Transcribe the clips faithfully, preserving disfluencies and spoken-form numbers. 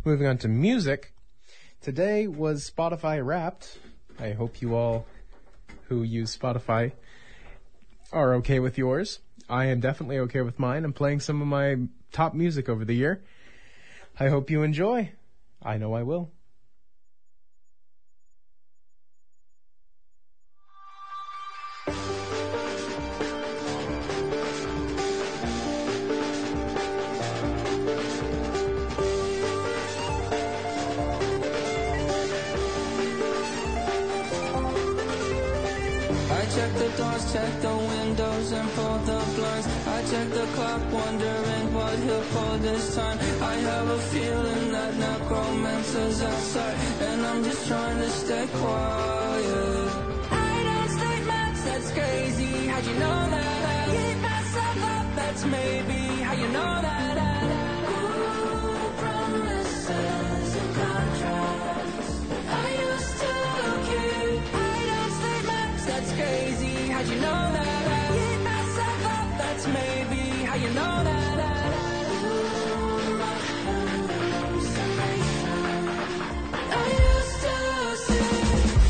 Moving on to music. Today was Spotify Wrapped. I hope you all who use Spotify are okay with yours. I am definitely okay with mine. I'm playing some of my top music over the year. I hope you enjoy. I know I will. Check the doors, check the windows and pull the blinds. I check the clock, wondering what he'll pull this time. I have a feeling that necromancer's outside, and I'm just trying to stay quiet. I don't sleep much, that's crazy. How'd you know that? I keep myself up, that's maybe how you know that. Ooh, promises and contracts. I used to keep. I don't sleep much, that's crazy. How'd you know that? I keep myself up, that's maybe how you know that. Ooh, my hallucination. I used to see.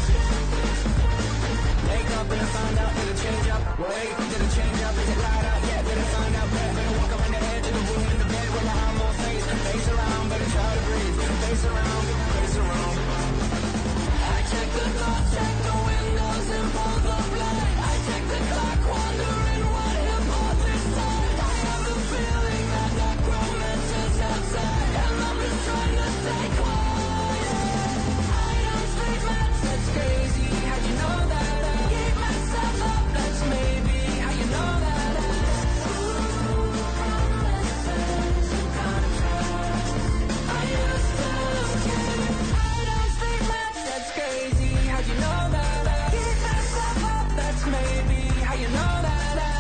Wake up and I find out, did it change up? Wait, did it change up? Is it light up? Yeah, did it find out? Better, better walk around the edge of the room in the bed with my arm on face. Face around, better try to breathe. Face around, face around. I check the door, check the windows and pull the blind. I check the clock, wondering what he'll pull this time. I have a feeling that necromancer's outside, and I'm just trying to stay quiet. I don't sleep much, that's crazy. How'd you know that? I keep myself up, that's maybe how you know that. Ooh, promises and contracts. I used to keep. I don't sleep much, that's crazy. How'd you know that? I keep myself up, that's maybe how you know that.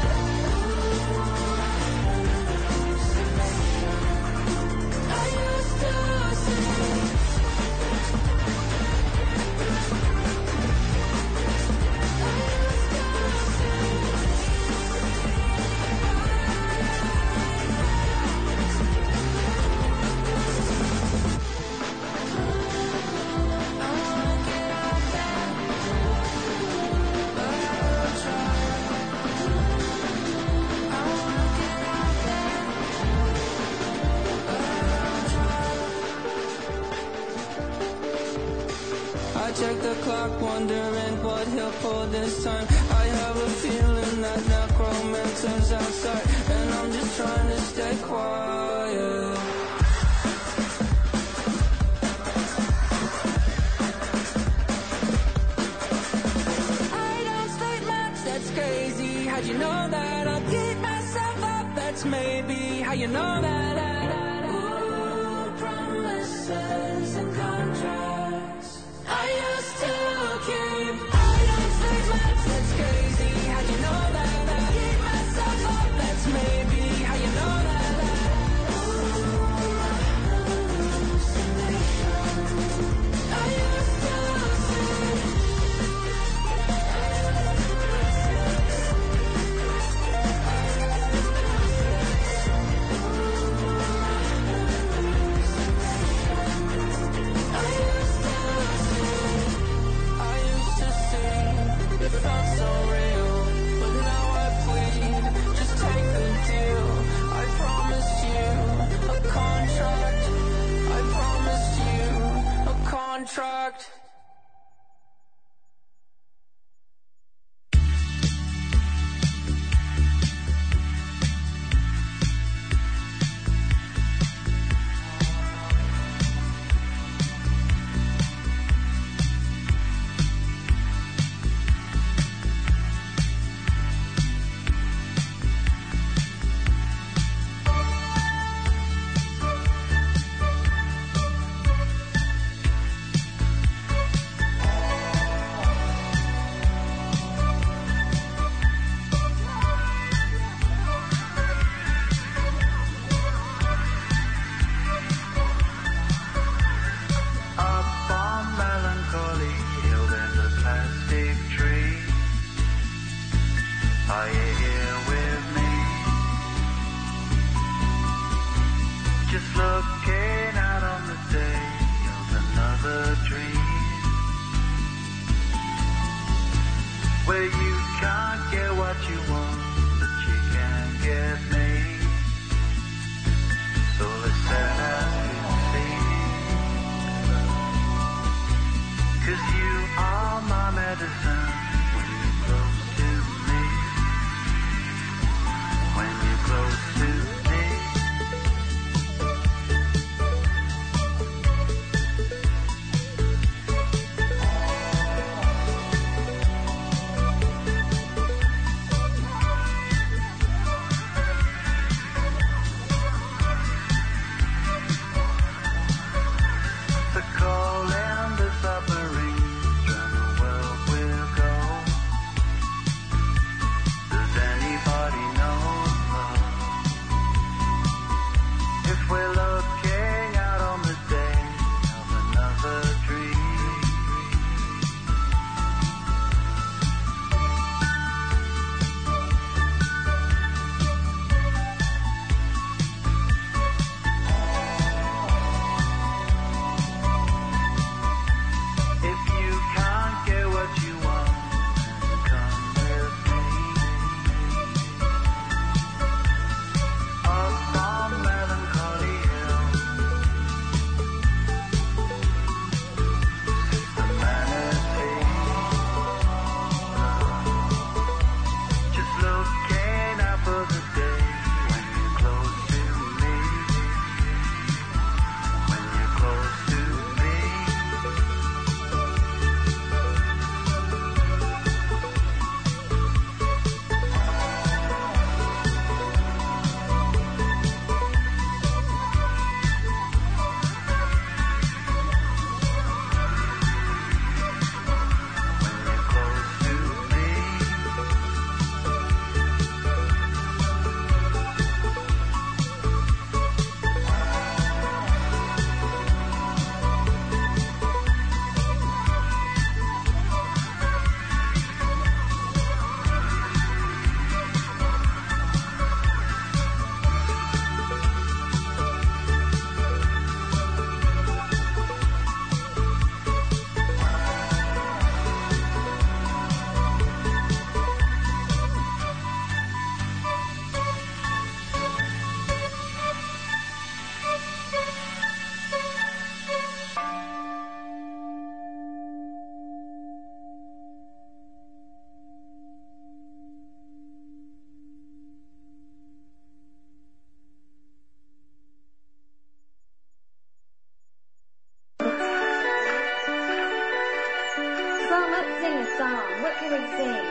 I used to see. I check the clock, wondering what he'll pull this time. I have a feeling that necromancer's outside, and I'm just trying to stay quiet. I don't sleep much, that's crazy. How'd you know that? I'll keep myself up, that's maybe how you know that. Ooh, promises and contracts. I used to keep. I don't sleep much, that's crazy. How'd you know that? I keep myself up, that's maybe how you know that. Ooh, my hallucination. I used to see. Contract. sing a song. What can we sing?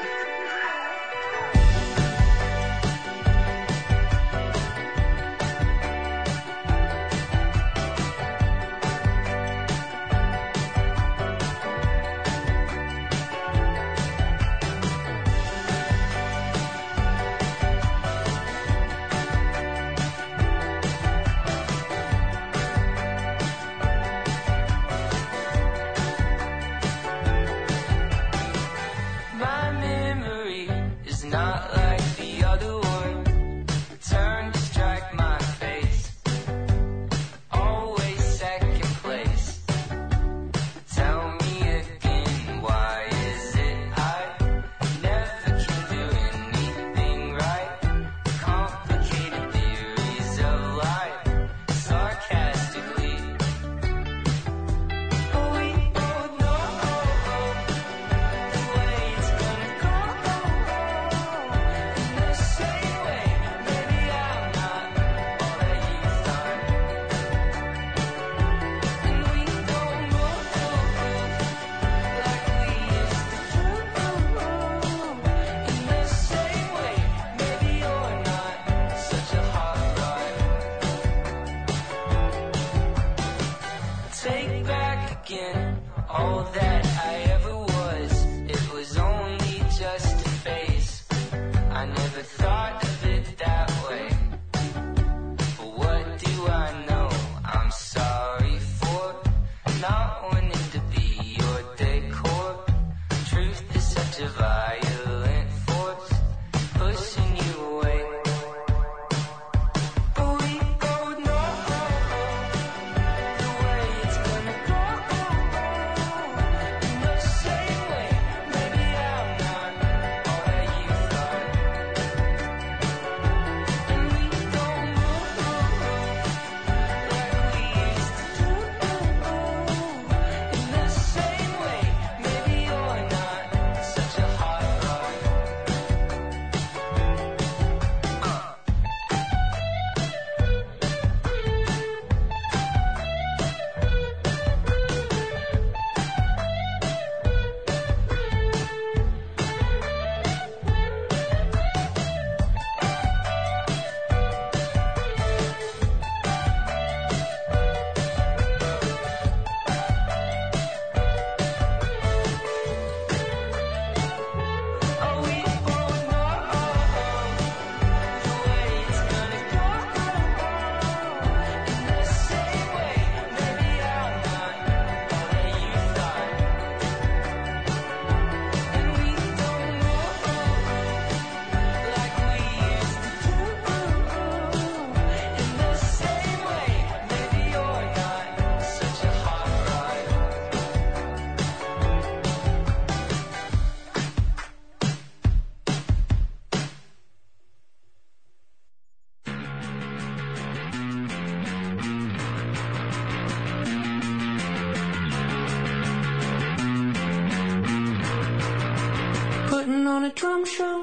On a drum show.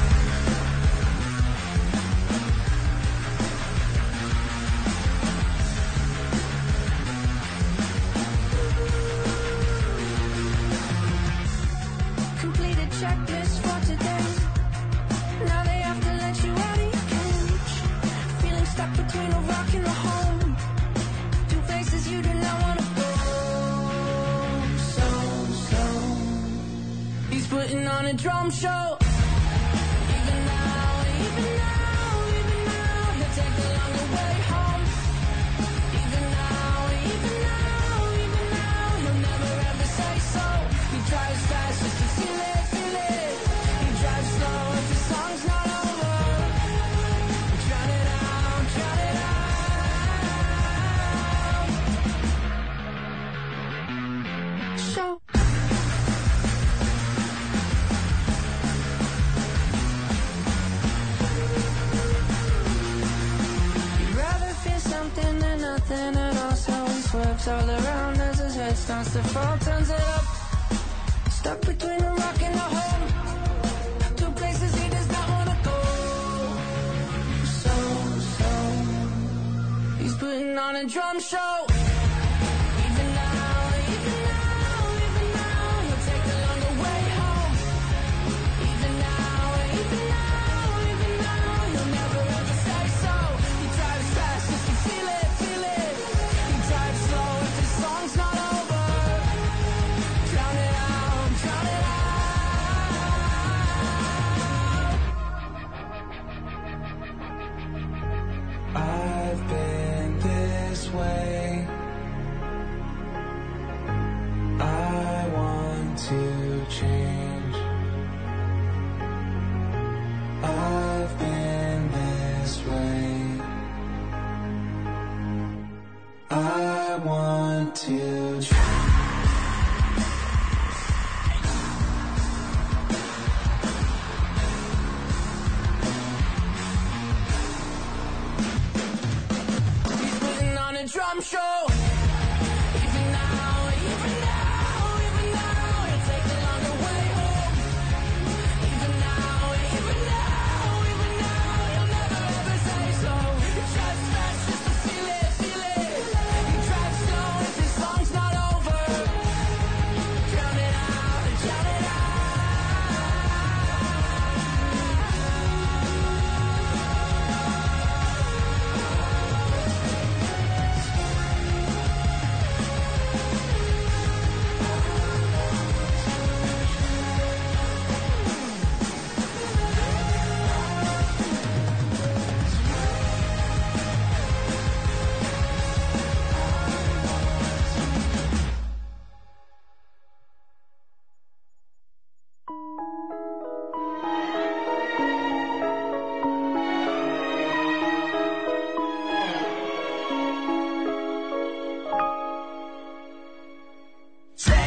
Completed checklist for today. Now they have to let you out of your cage. Feeling stuck between a rock and a home. Two places you do not want to go. So, so he's putting on a drum show. All around as his head starts to fall, turns it up. Stuck between a rock and a home. Two places he does not want to go. So, so he's putting on a drum show. Even now, even now, even now, he'll take the longer way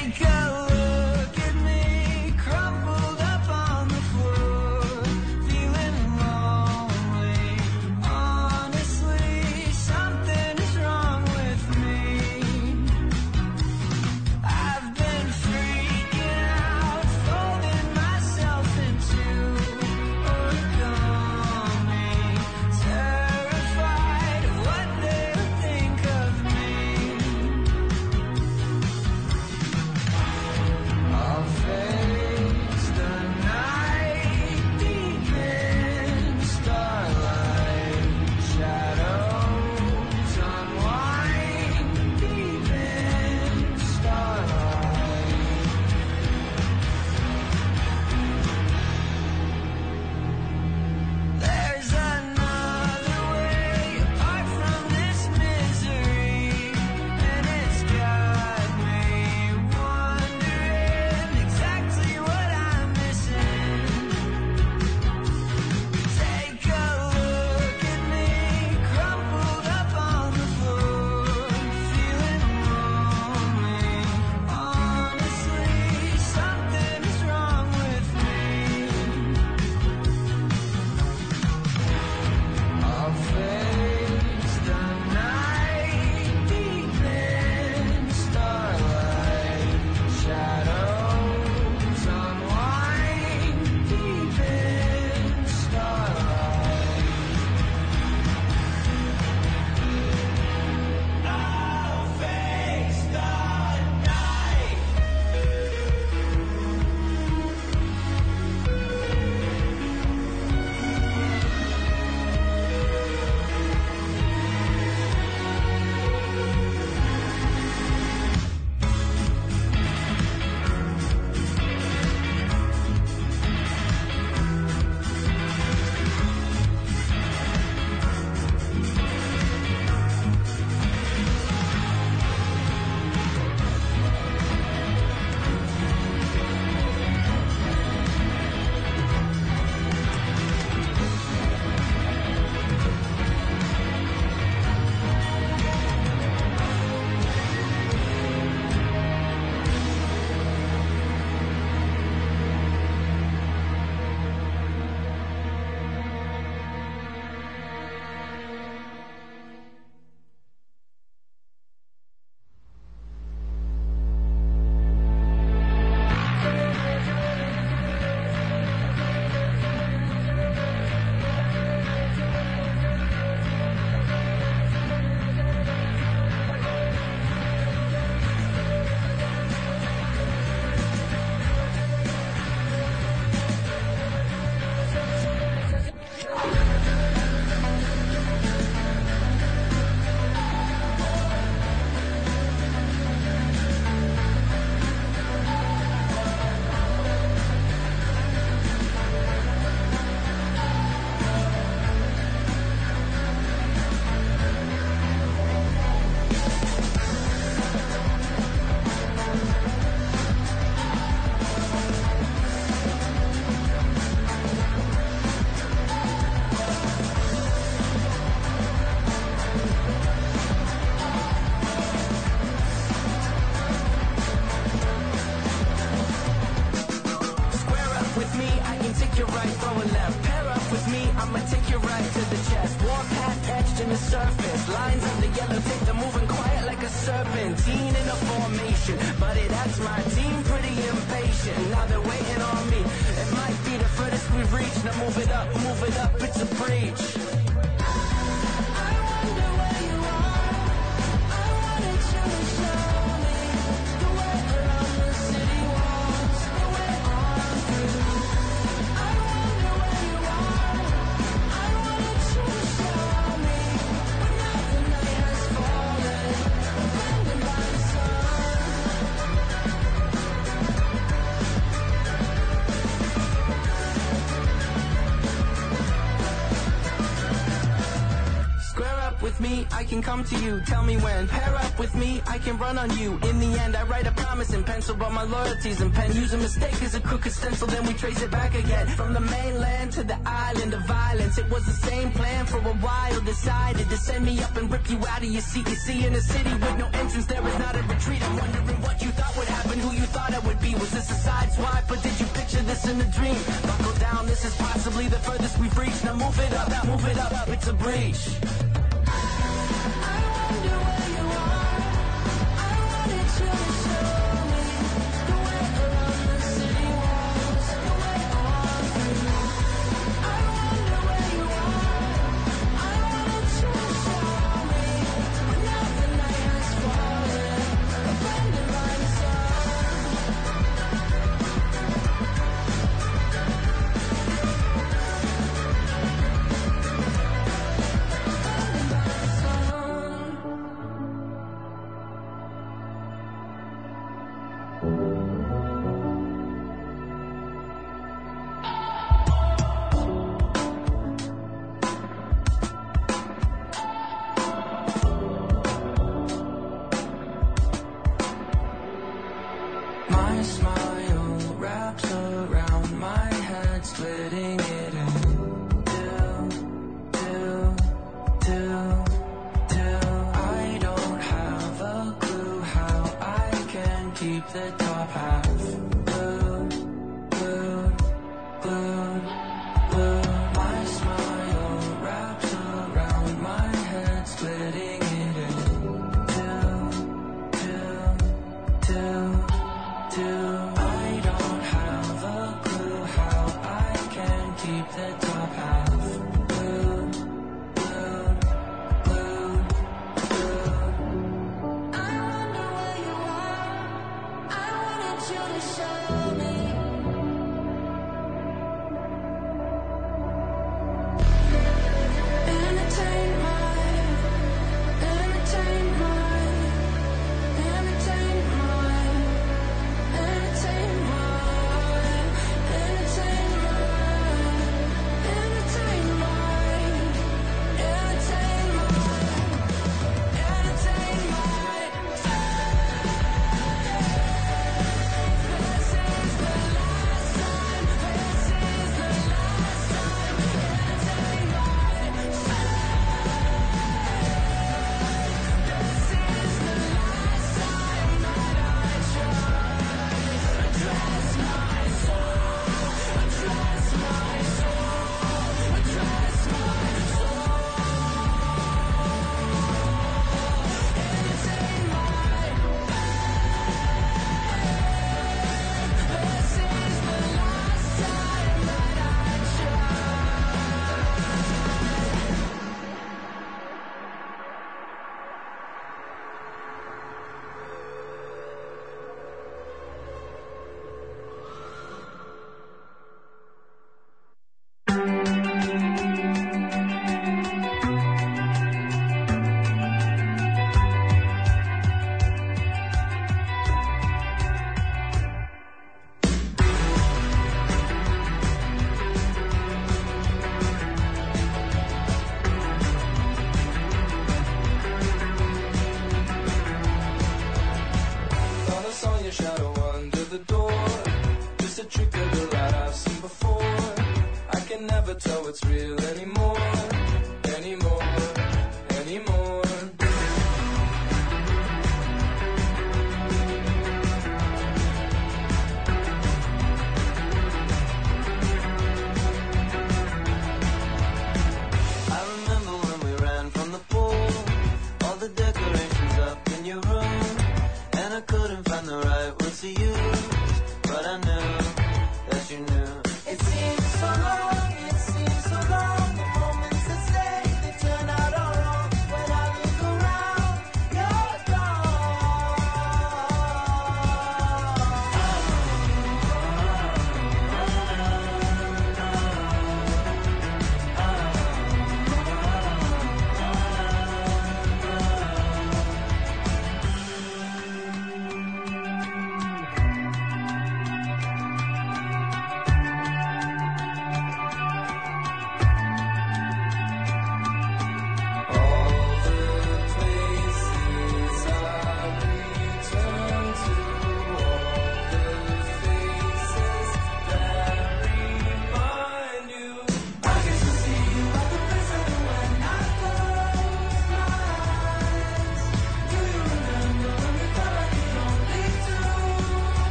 Take a look at me, crumpled up on the floor, feeling lonely. Honestly, something is wrong with me. I've been freaking out, folding myself into origami, terrified of what they'll think of me. I'll face the night deep in starlight, shadows unwind deep in starlight. There's another way apart from this misery, and it's got me wondering exactly what I'm missing. Take a look at me, crumpled up on the floor, feeling lonely. Honestly, something is wrong with me. I'll face the night deep in starlight, shadows unwind deep in starlight. I'll face the night. Square up with me, I can take your right, throwing left. Pair up with me, I'ma take your right to the chest. Warm hat etched in the surface, lines of the yellow tape, they're moving quiet like a serpentine in a formation. Buddy, that's my team, pretty impatient. Now they're waiting on me. It might be the furthest we've reached. Now move it up, move it up, it's a breach. I wonder where you are. I wanted you to show me the way around the city walls, the way on through. I wonder where you are. I wanted you to show me. But now the night has fallen, abandoned by the sun. Square up with me, I can come to you. Tell me when. Pair up with me, I can run on you. In the end, I write a promise in pencil, but my loyalties in pen. Use a mistake as a crooked stencil, then we trace it back again. From the mainland to the island of violence, it was the same plan for a while. Decided to send me up and rip you out of your seat. You see, in a city with no entrance, there is not a retreat. I'm wondering what you thought would happen, who you thought I would be. Was this a side swipe, or did you picture this in a dream? Buckle down, this is possibly the furthest we've reached. Now move it up, now move it up, it's a breach. My smile wraps around my head, splitting it in two, two, two, two. I don't have a clue how I can keep the top half glued, glued, glued, glued. My smile wraps around my head, splitting it in two, two, two. I don't have a clue how I can keep the top half glued, glued, glued, glued. I wonder where you are. I wanted you to show me. Entertain my, entertain my, entertain my. Entertain my, entertain my, entertain my, entertain my, entertain my. This is the last time, this is the last time. Entertain my, this is the last time that I try. Address my soul, address my soul, address my soul. Entertain my, this is the last time that I try. Thought I saw your shadow under the door. Just a trick of the light I've seen before. I can never tell what's real anymore, anymore, anymore. I remember when we ran from the pool, all the decorations up in your room, and I couldn't find the right words to use, but I knew that you knew. It seems so long, it seems so long, the moments that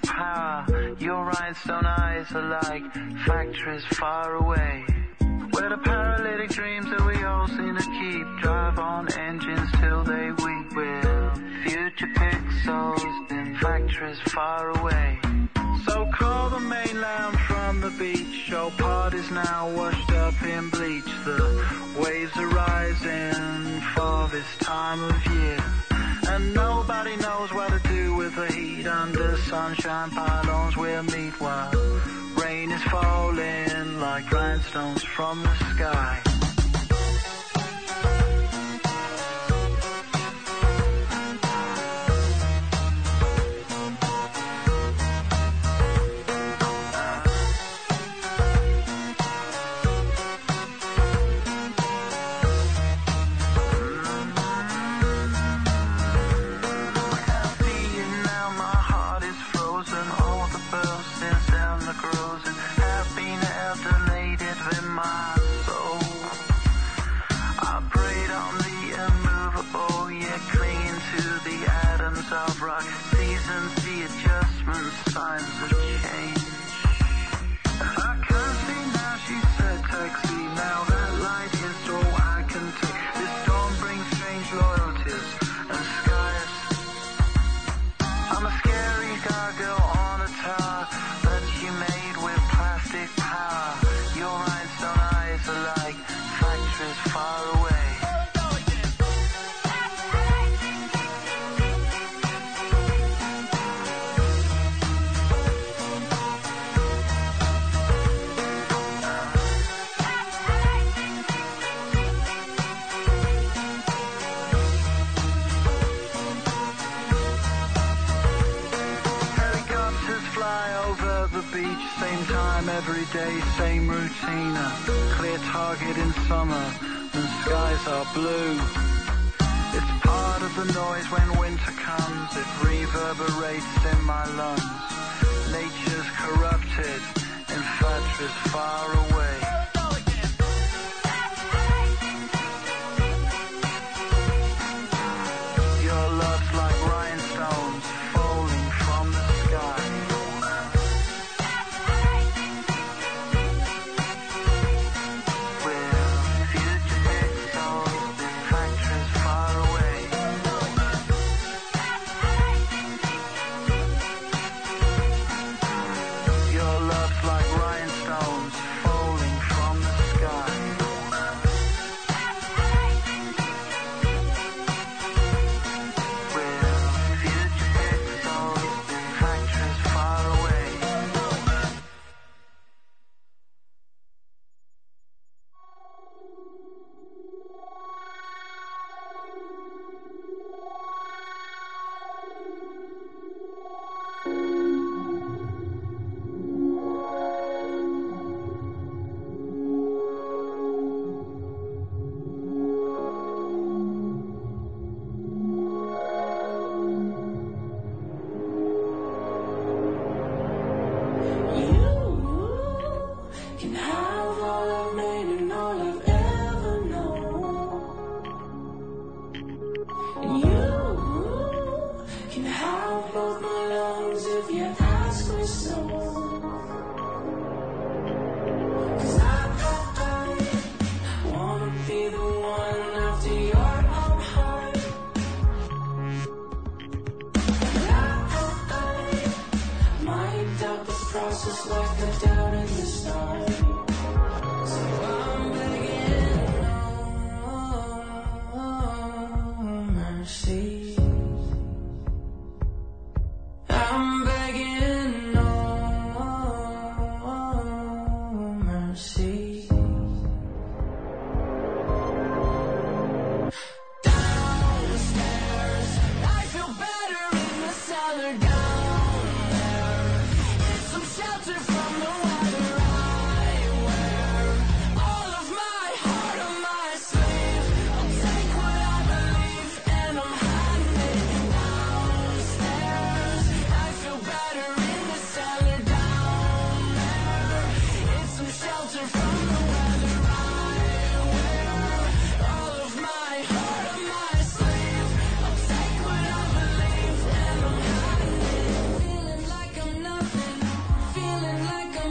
power. Your rhinestone eyes are like factories far away. We're the paralytic dreams that we all seem to keep. Drive on engines till they weep. We're future pixels in factories far away. So call the mainland from the beach. All parties now washed up in bleach. The waves are rising for this time of year. And nobody knows what to do with the heat. Under sunshine pylons we'll meet while rain is falling like rhinestones from the sky. Every day, same routine, a clear target in summer, and skies are blue. It's part of the noise when winter comes, it reverberates in my lungs. Nature's corrupted in factories far away. Your love's like rhinestones falling from the sky. Down there, get some shelter from the weather. I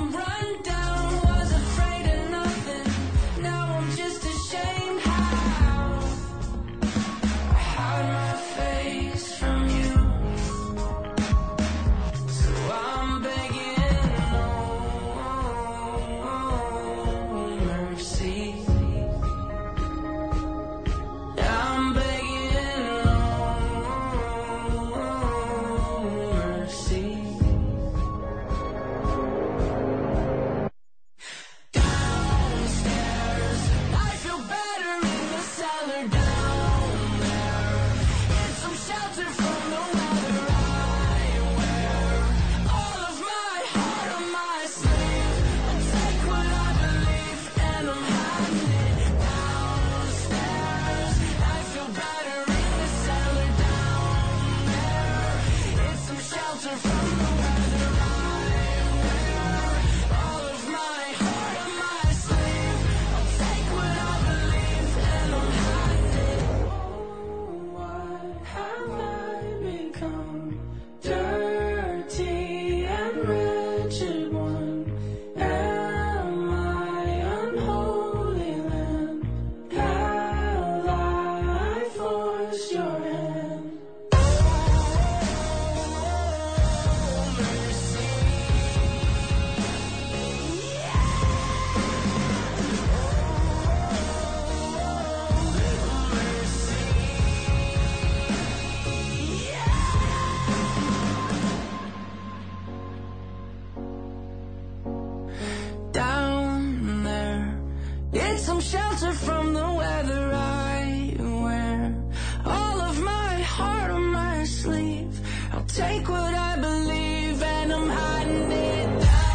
shelter from the weather I wear. All of my heart on my sleeve. I'll take what I believe and I'm hiding it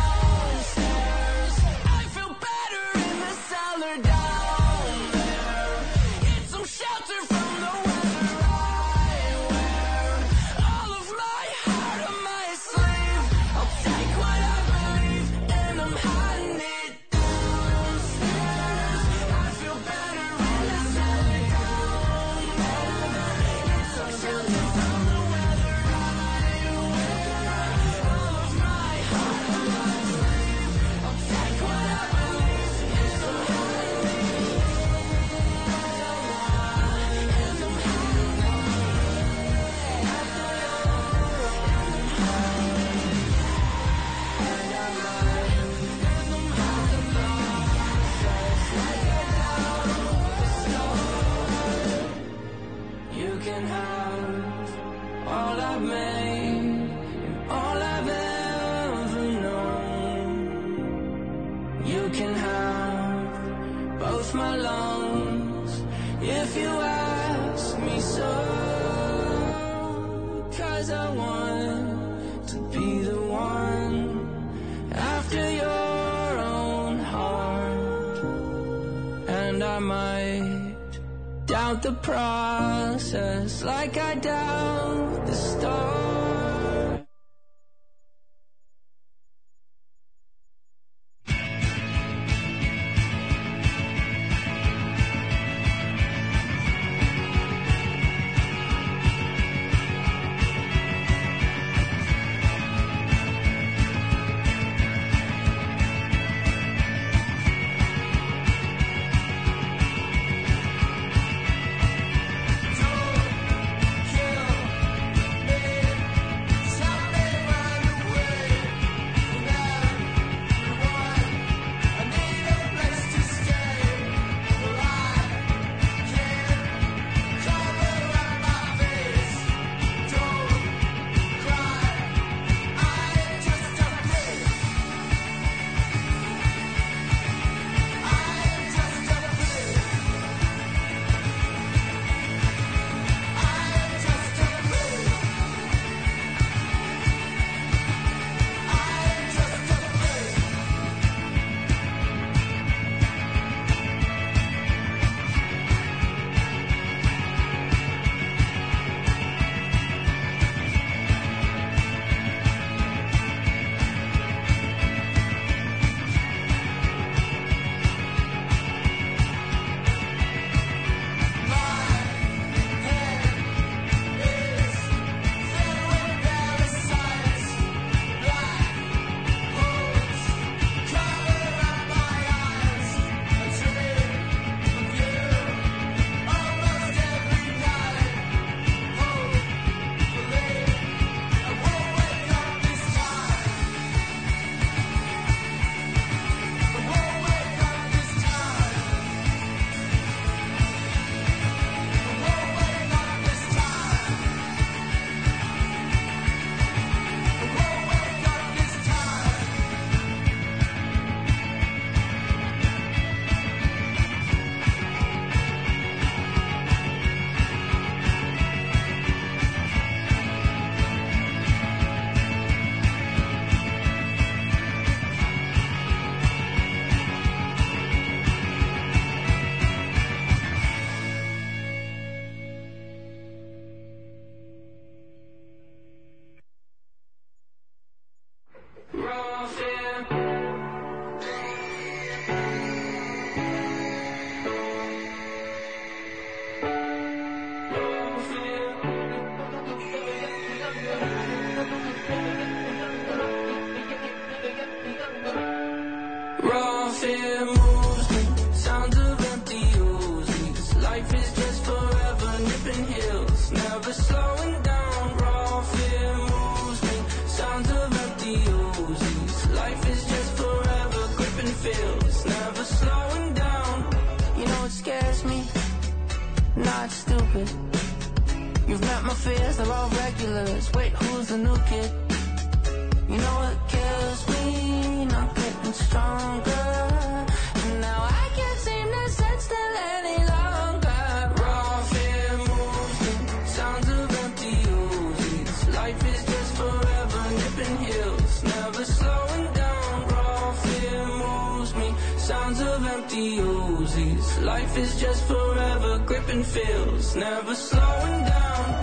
downstairs. I feel better in the cellar down there. Get some shelter from the weather I wear. All of my heart on my sleeve. I'll take what I believe and I'm hiding it downstairs. I feel better in the cellar down there. Get some shelter from the weather I wear. All of my heart on my sleeve. I'll take what I believe and I'm hiding it and I'm hiding You can have all I've made and all I've ever known. You can have both my lungs if you ask me so. 'Cause I want to be the one after your own heart. And I might doubt the process like I doubt the start. Don't kill me. fear moves me. Sounds of empty Uzis. Life is just forever nipping heels, never slowing down. Raw fear moves me. Sounds of empty Uzis. Life is just forever gripping feels, never slowing down. You know it scares me, not stupid. You've met my fears, they're all regulars. Wait, who's the new kid? You know what kills me, not getting stronger. And now I can't seem to sit still any longer. Raw fear moves me, sounds of empty Uzis. Life is just forever nipping heels, never slowing down. Raw fear moves me, sounds of empty Uzis. Life is just forever gripping feels, never slowing down.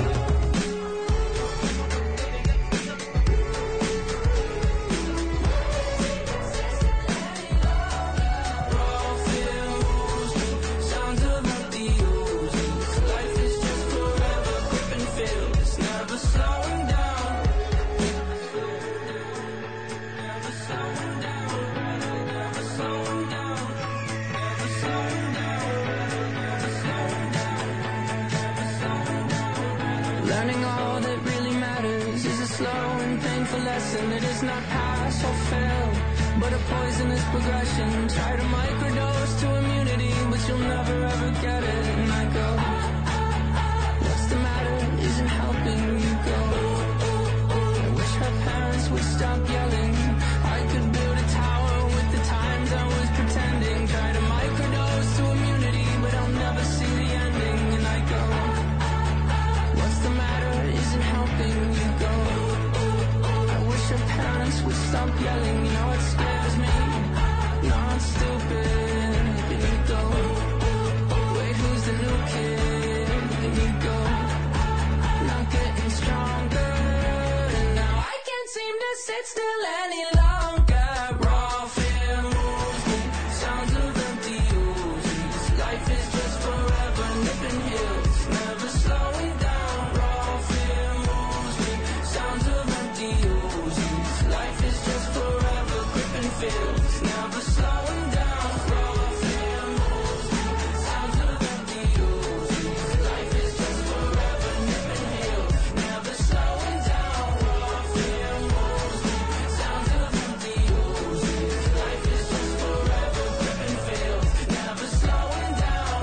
It is not pass or fail, but a poisonous progression. Try to microdose to immunity, but you'll never ever get it. And I go, what's the matter? Isn't helping you go. I wish her parents would stop yelling. I could build a tower with the times I was pretending. Try to microdose to immunity, but I'll never see the ending. And I go, what's the matter? Isn't helping you go. Your parents would stop yelling, you know it scares me. Not stupid, can you go? Wait, who's the new kid? Can you go? Not getting stronger, and now I can't seem to sit still any longer. Raw fear moves me, sounds of empty Uzis. Life is just forever nipping heels, never slowing down. Raw fear moves me, sounds of empty Uzis. Life is just forever gripping feels, never slowing down. Raw fear moves me, sounds of empty Uzis. Life is just forever nipping heels, never slowing down. Raw fear moves me, sounds of empty Uzis. Life is just forever gripping feels, never slowing down.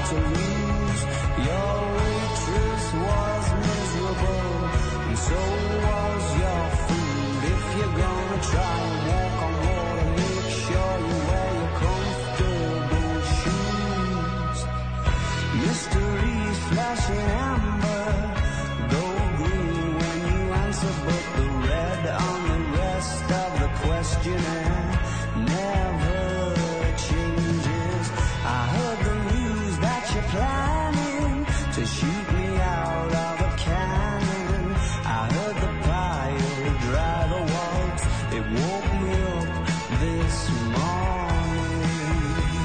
to lose. Your waitress was miserable, and so was your food. If you're gonna try and walk on water, make sure you wear your comfortable shoes. Mysteries flashing amber, gold green when you answer, but the red on the rest of the questionnaire never changes. I heard the news that you're planning to shoot me out of a cannon. I heard the pile driver waltz, it woke me up this morning.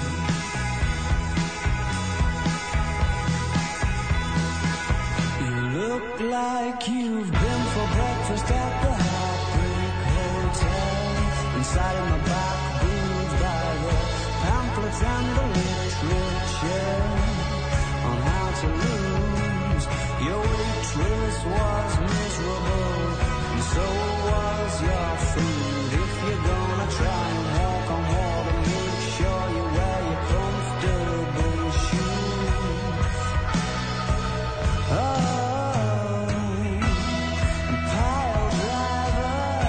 You look like you've been for breakfast at the Heartbreak Hotel. Inside of my back booth by the pamphlets and the literature on how to lose. Your waitress was miserable, and so was your food. If you're gonna try and walk on water, make sure you wear your comfortable shoes. Oh, pile driver.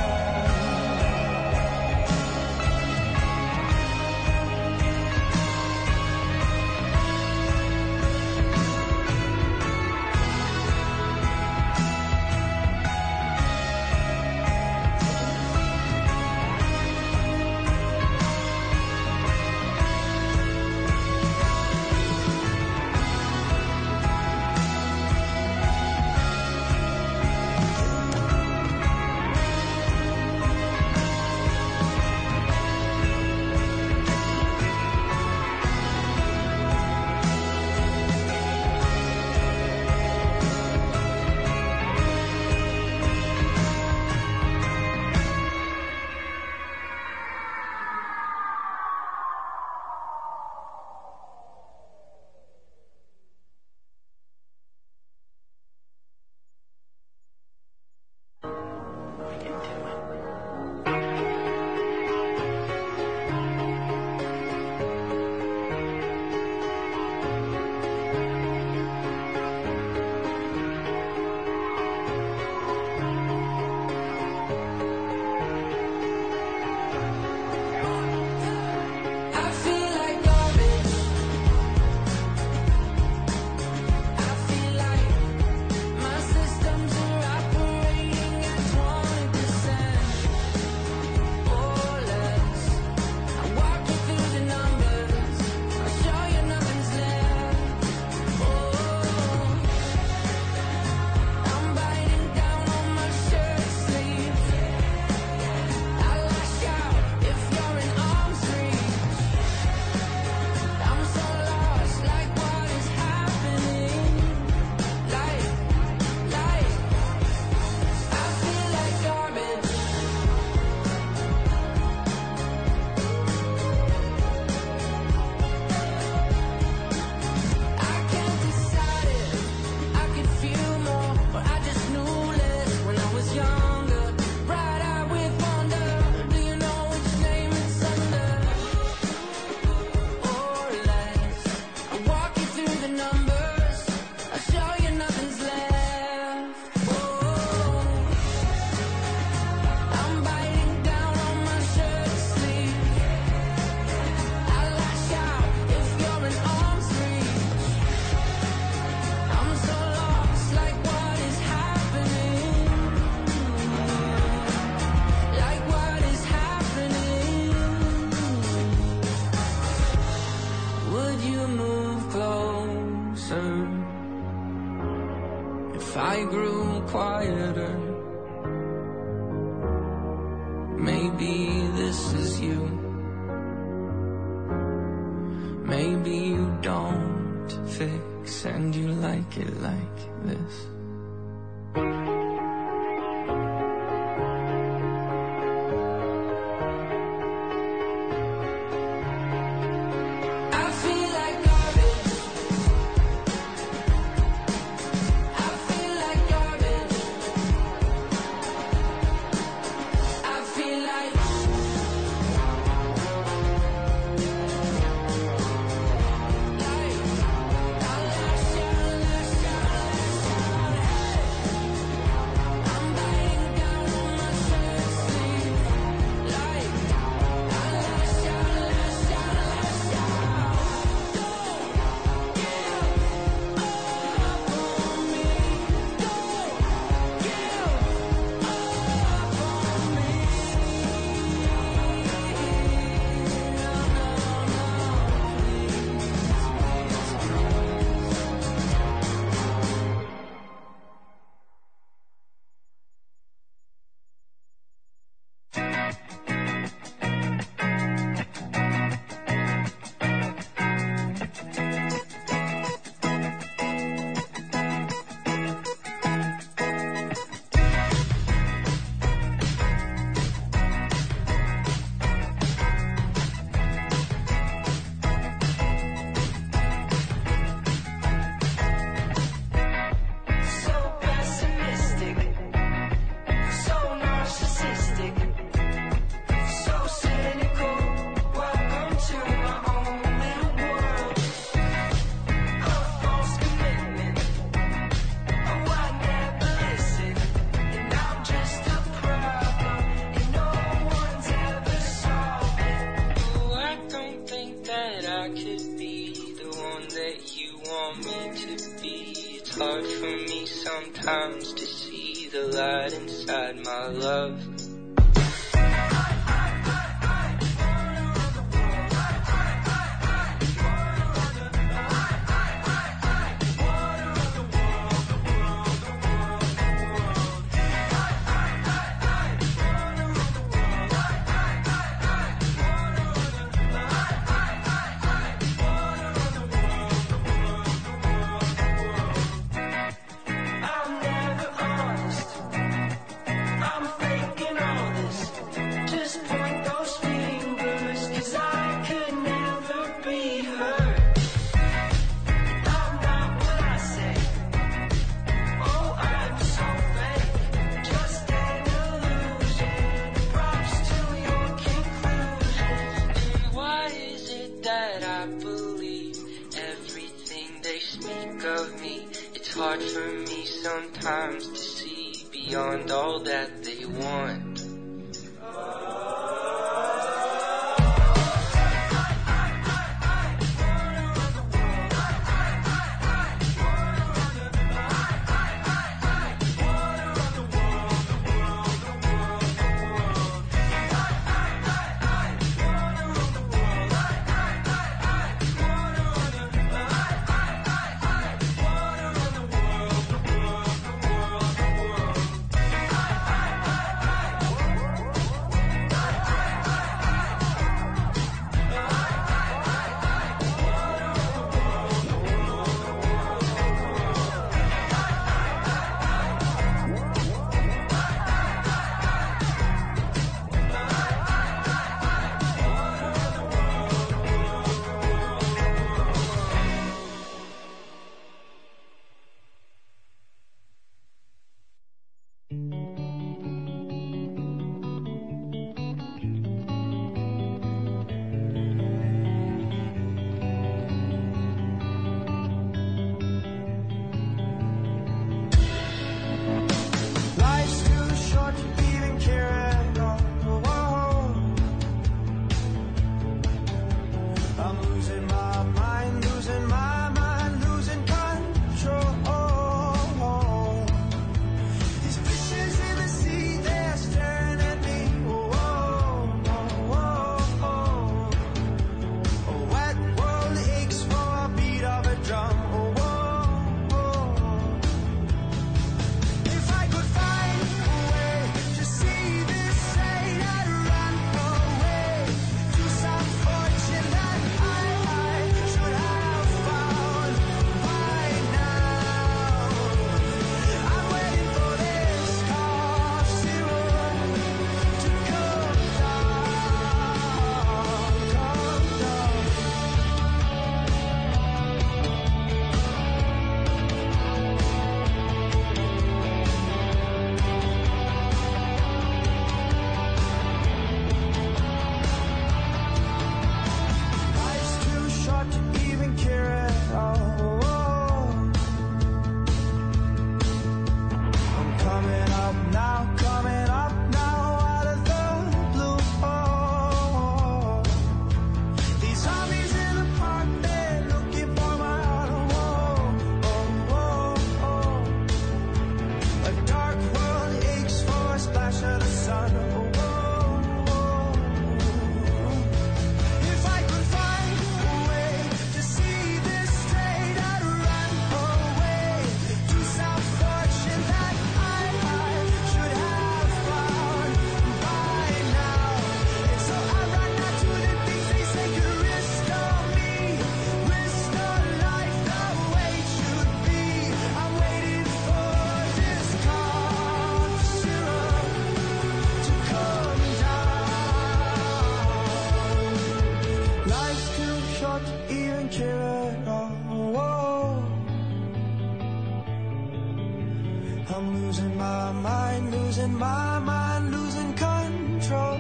I feel like garbage. I feel like my systems are operating at twenty percent or less. I walk you through the numbers, I show you nothing's left. Oh, I'm biting down on my shirt sleeve. I lash out if you're in arm's reach. I'm so lost, like what is happening? Like, like, I feel like garbage. I can't decide it. I could feel more, but I just knew less when I was younger. Bright-eyed with wonder. Do you know which name it's under? Or less. I walk you through the numbers, I show you nothing's left. Oh, I'm biting down on my shirt sleeve. I lash out if you're in arm's reach. I'm so lost, like what is happening? Like what is happening? Would you move closer if I grew quieter? Maybe this is you. Maybe you don't fix and you like it like this. I feel like garbage. I feel like garbage. I feel like like I could be the one that you want me to be. It's hard for me sometimes to see the light inside my love. Hard for me sometimes to see beyond all that they want. I'm losing my mind, losing my mind, losing control.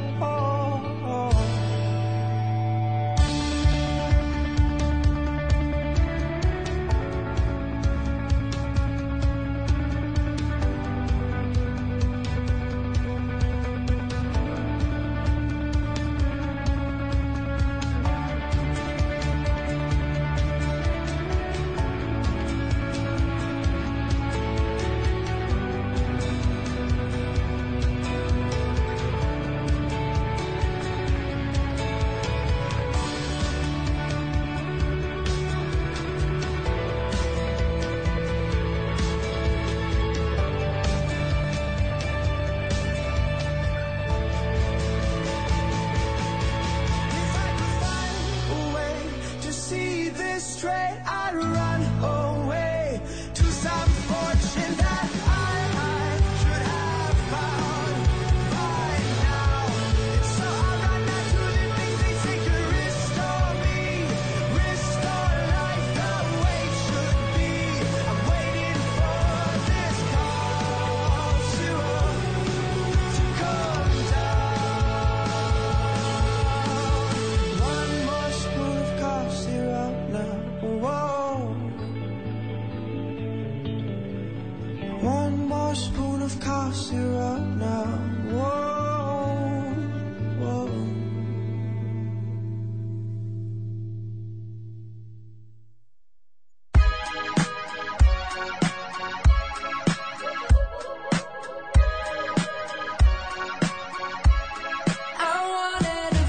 astray, I'd run away to some fortune that I, I should have found by now. It's so hard right now to the things they say could restore me, restore life the way it should be. I'm waiting for this call to, to come down. One more spoon of cough syrup now. Whoa. One more spoon of cough syrup now. Whoa. Whoa. I wanted to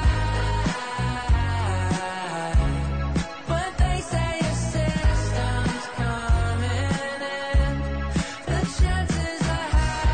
fly, but they say a system's coming in. The chances are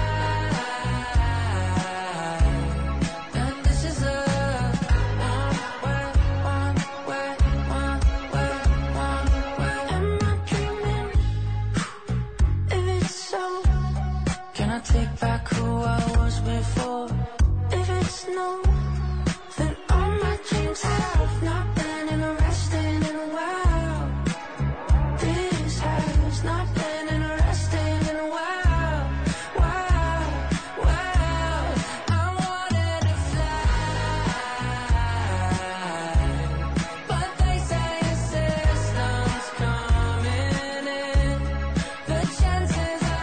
high that this is a one way, one way, one way, one way. Am I dreaming? If it's so, can I take back who I was before? If it's no, then all my dreams have not been interesting in a while. This has not been interesting in a while. Wow, wow. I wanted to fly, but they say a system's coming in. The chances are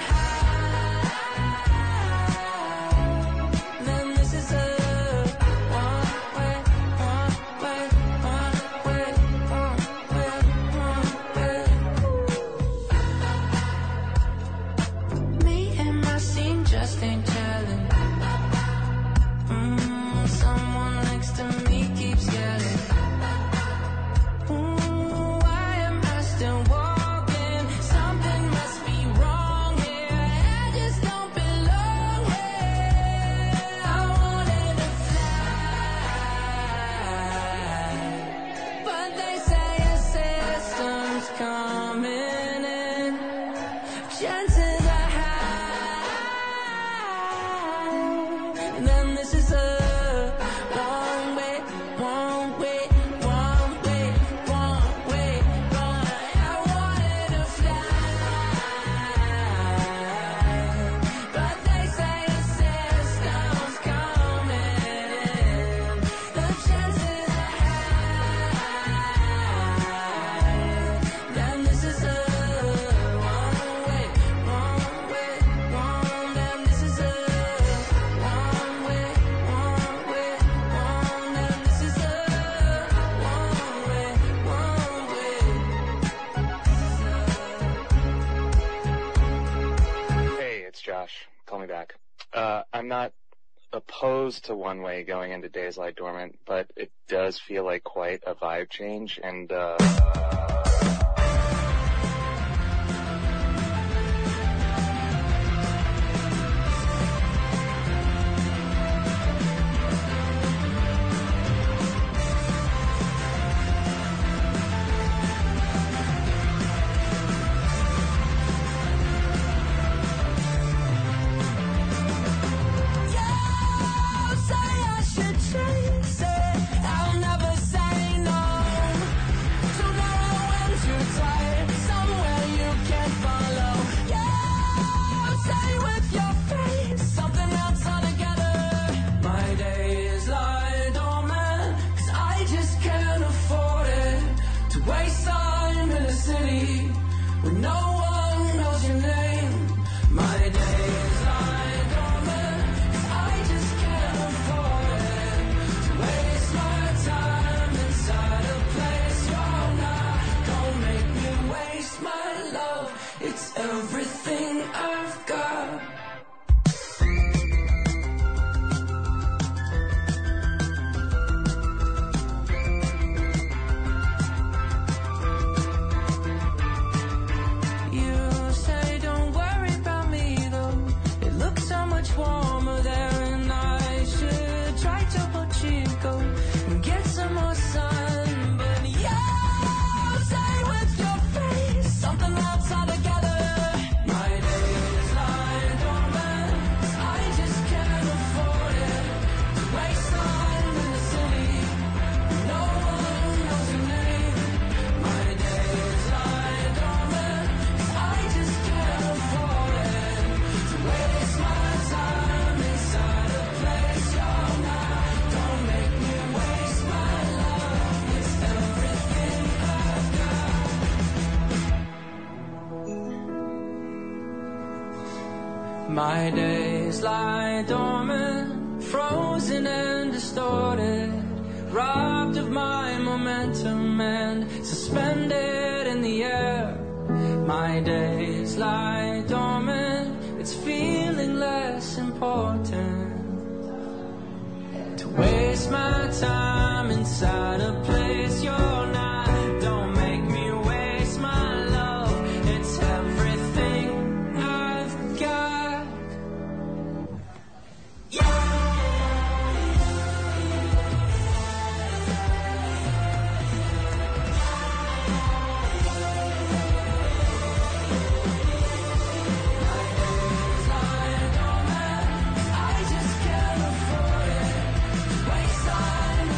high. Then this is a one way, one way, one way, one way, one way. Me and my scene just ain't gelling. Mm, someone next to me keeps yelling. Ooh, why am I still walking? Something must be wrong here. I just don't belong here. I wanted to fly, but they say a system's coming in. Chances are high. And then this is a one way, one way, one way, one way, one. I wanted to fly, but they say a system's coming in. The chances are high. Then this is a one way, one way, one. Then this is a one way, one way, one. Then this is a one way, one way. Hey, it's Josh. Call me back. Uh, I'm not opposed to one way going into Days Lie Dormant, but it does feel like quite a vibe change, and uh Say I should chase it. I'll never say no. My days lie dormant, frozen and distorted, robbed of my momentum and suspended in the air. My days lie dormant, it's feeling less important to waste my time inside a place you're not. Don't make me waste my love, it's everything I've got. Yeah. I just can't afford it. Waste time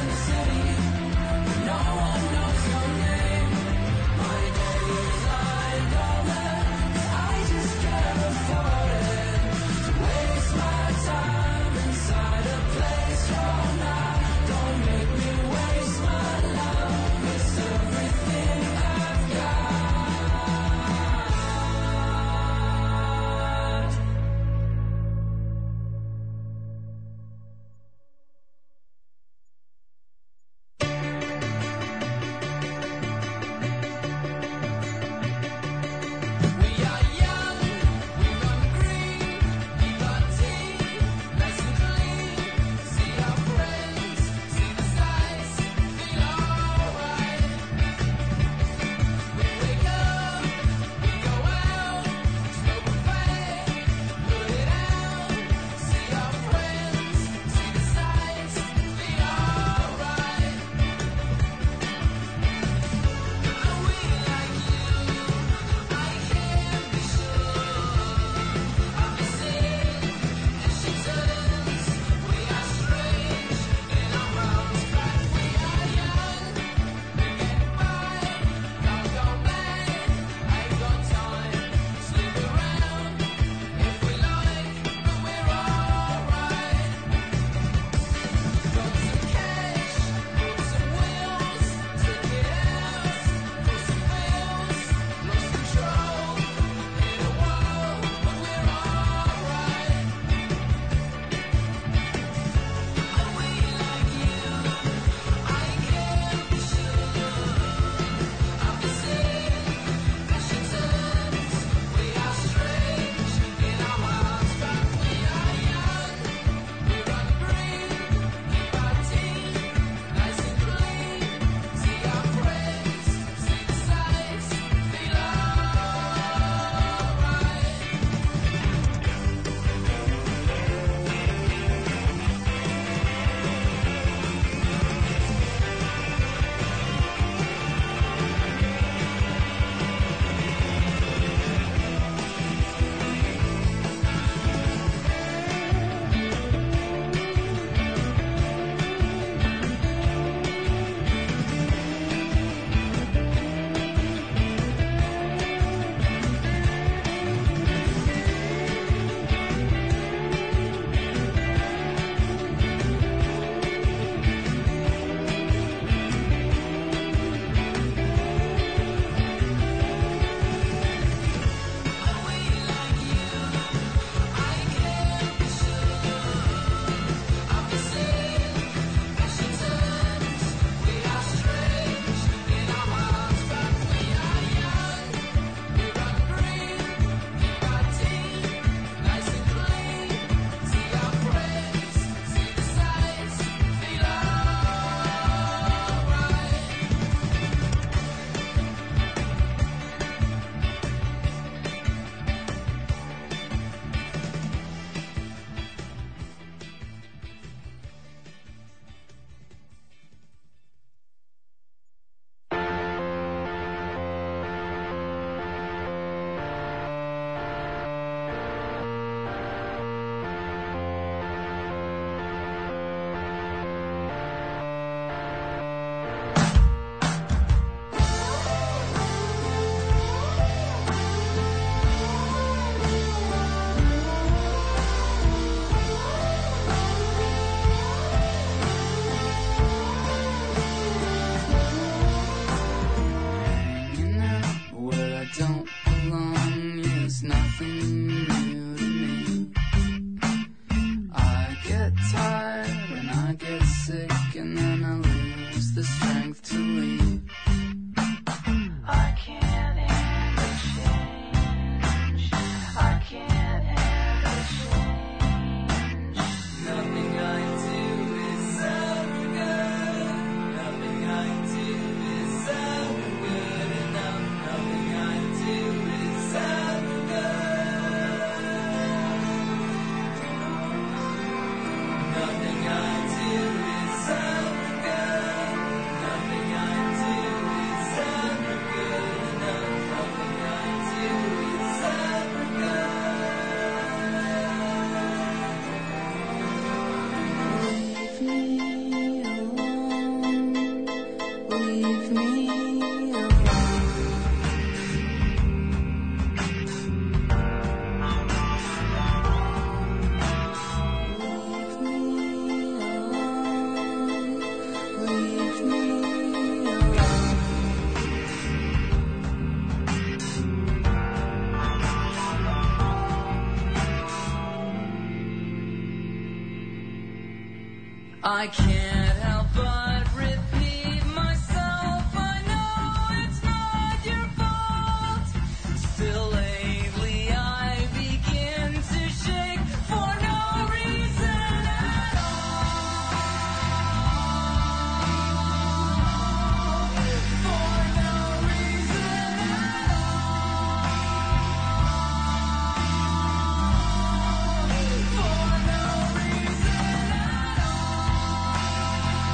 strength to leave. I can't handle change. I can't handle change. Nothing I do is ever good. Nothing I do is ever good enough. Nothing I do is ever good. Nothing I do is ever good. Nothing I do is ever good enough. Nothing I do is ever good. Leave me alone. Leave me Leave me alone. Leave me alone. I can't help but repeat myself. I know it's not your fault. Still lately I begin to shake for no reason at all. For no reason at all. For no reason at all.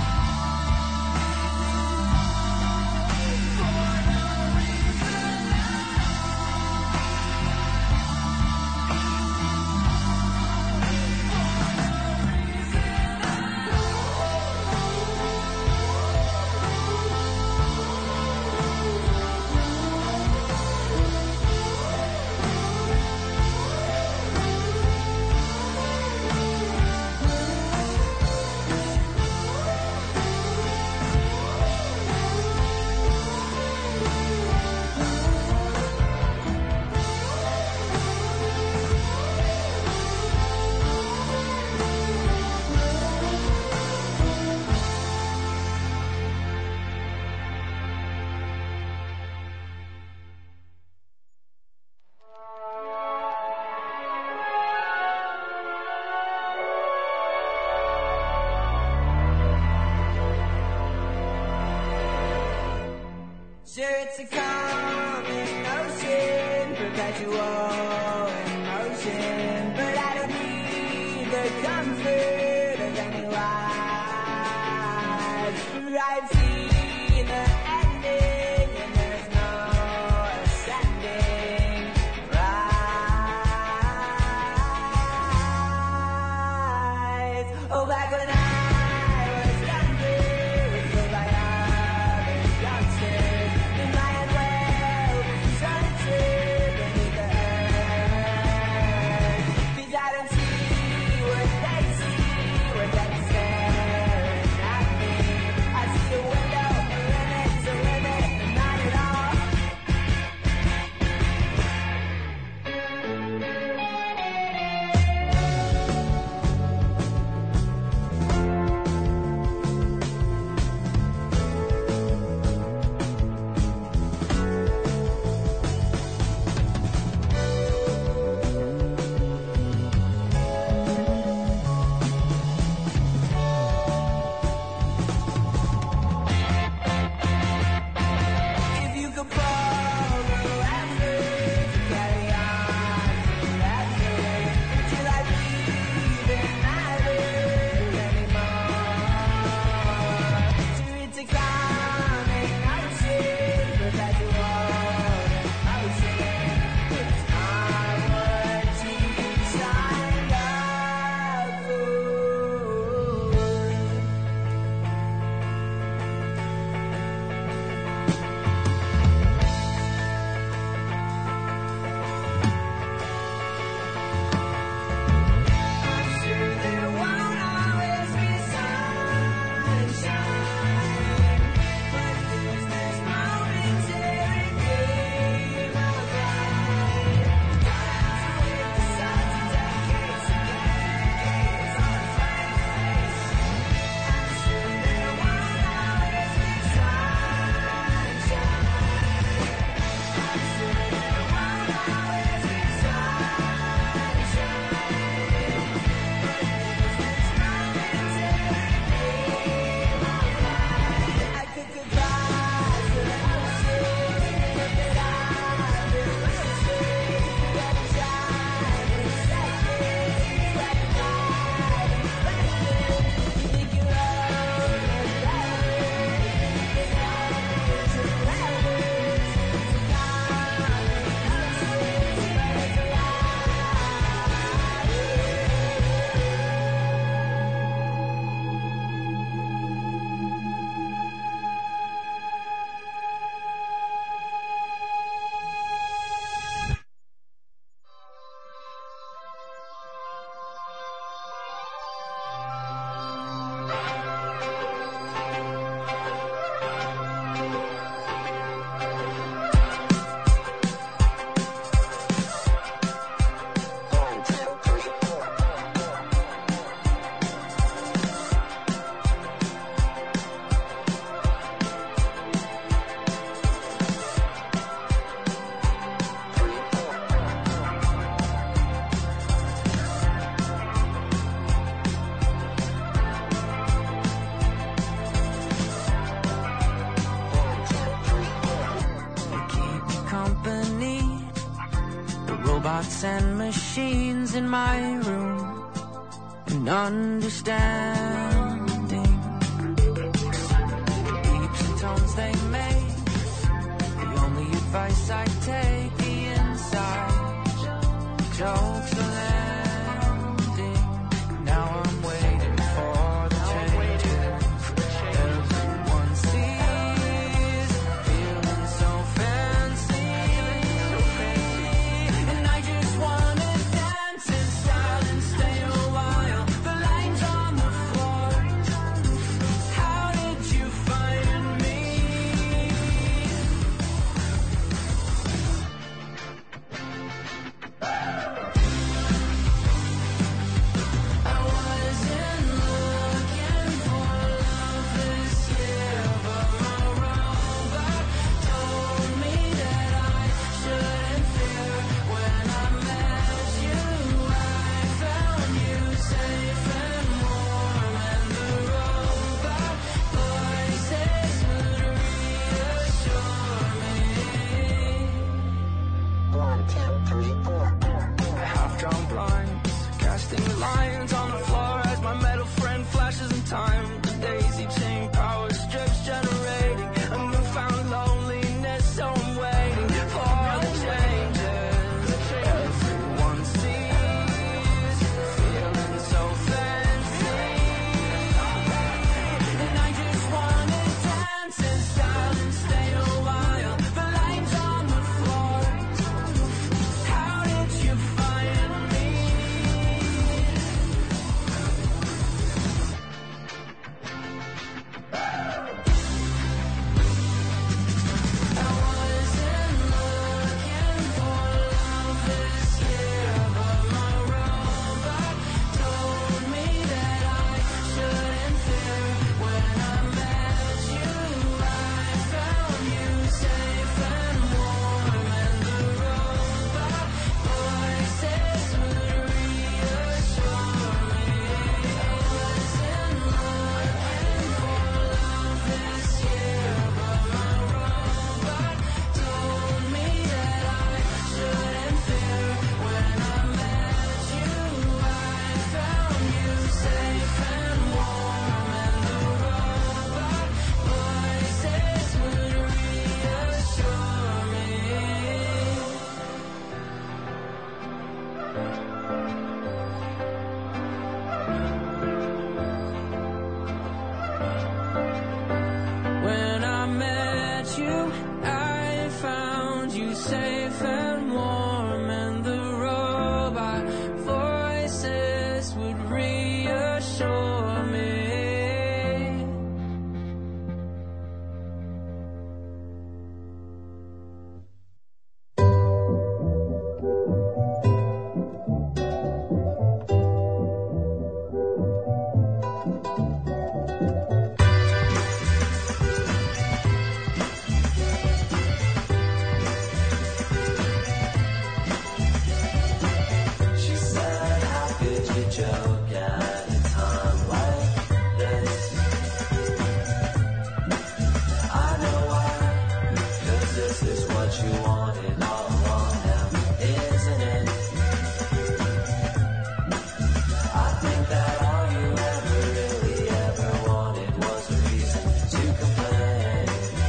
Sure, it's a common notion, perpetual emotion, but I don't need the comfort of any lies. I've seen the ending, and there's no ascending rise. Oh, back when I was younger, was told by other youngsters that my well be centered beneath the earth. 'Cause I don't see what they see when they're staring at me. I see a window and it's robots and machines in my room, and understanding beeps and tones they make. The only advice I take, the inside jokes are landing. Now I'm waiting for the changes everyone sees, feeling so fancy. And I just wanna dance in style and stay a while. The lines on the floor. How did you find me? I wasn't looking for love this year, but my robot told me that I shouldn't fear. When I met you, I found you safe and warm, and the robot voices would reassure me. One, two, three, four. Half-drawn blinds, casting lines on the floor as my metal friend flashes in time. The daisy chain power strips generating a newfound loneliness, so I'm waiting for the changes everyone sees, feeling so fancy. And I just wanna dance in style and stay a while. The lines on the floor. How did you find me? I wasn't looking for love this year, but my robot told me that I shouldn't fear. When I met you, I found you safe and warm, and the robot voices would reassure me. I wasn't looking for love this year, but my robot told me that I shouldn't fear. When I met you, I found you safe and warm, and the robot voices would reassure me. When I met you, I found you safe and warm, and the robot voices would reassure me. She said, how could you joke at a time like this? I know why, 'cause this is what you wanted all along now, isn't it? I think that all you ever really ever wanted was a reason to complain.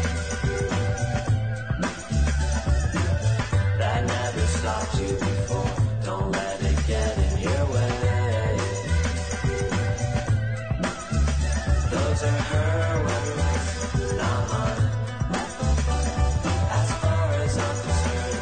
That never stopped you before. Don't let it get in your way. Those are her words, not mine. As far as I'm concerned,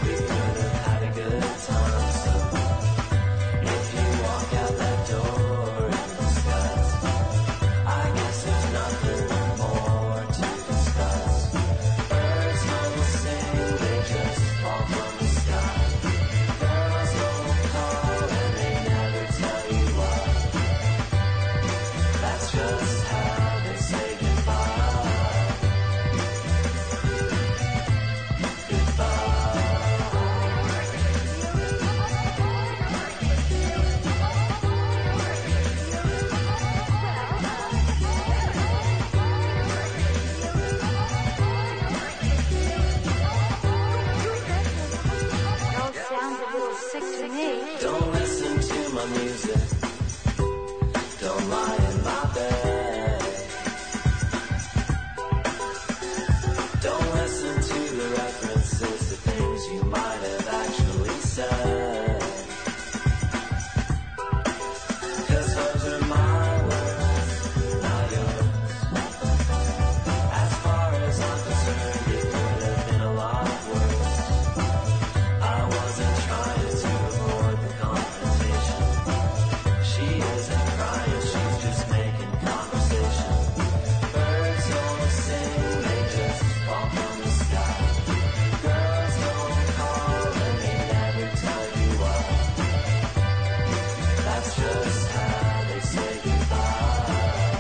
my music. Don't lie in my bed. Don't listen to the references to things you might have actually said. 'Cause those are my words, not yours. As far as I'm concerned, it could have been a lot worse. I wasn't trying to avoid the confrontation. She isn't crying, she's just making conversation. Birds don't sing, they just fall from the sky. Girls don't call and they never tell you why. That's just how they say goodbye.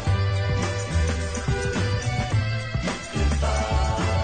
Goodbye.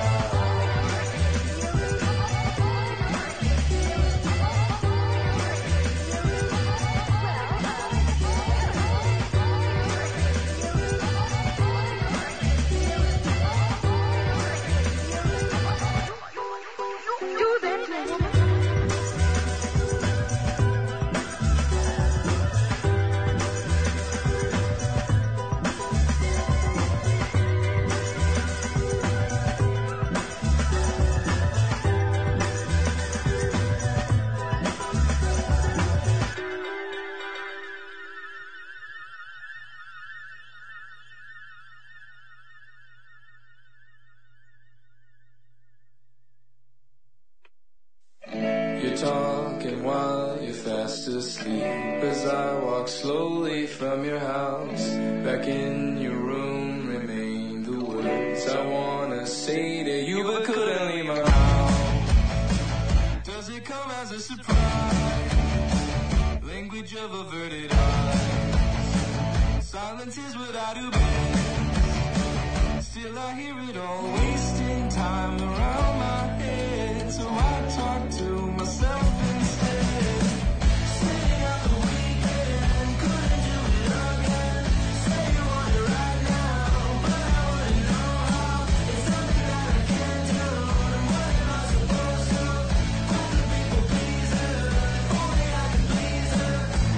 You're talking while you're fast asleep as I walk slowly from your house. Back in your room remain the words I wanna say to you but couldn't leave my house. Does it come as a surprise? Language of averted eyes. Silence is what I do best. Still I hear it all, wasting time around my head. So I talk to myself instead. Staying out the weekend, couldn't do it again. Say you want it right now, but I wouldn't know how. It's something that I can't do, and what am I supposed to? Who's the people pleaser? If only I could please her.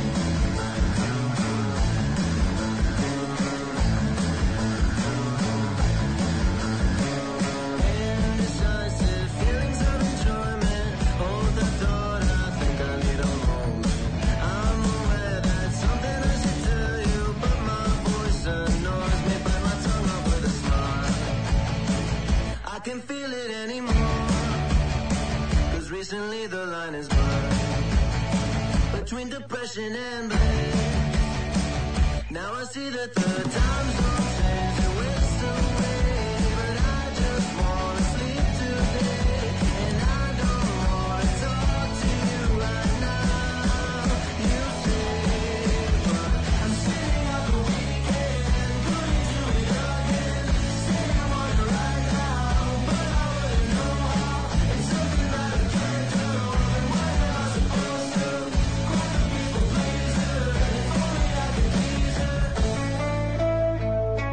Indecisive feelings of enjoyment. Hold the thought, I think I need a moment. I'm aware that's something I should tell you, but my voice annoys me. Bite my tongue off with a smile. I can't feel it anymore, 'cause recently the line is blurred between depression and bliss. Now I see that the times don't change, it wastes away. But I just wanna sleep today, and I don't wanna talk to you right now. You say, but I'm sitting out the weekend, couldn't do it again. Say I want it right now, but I wouldn't know how. It's something that I can't do, and what am I supposed to? Who's the people pleaser? If only I could please her.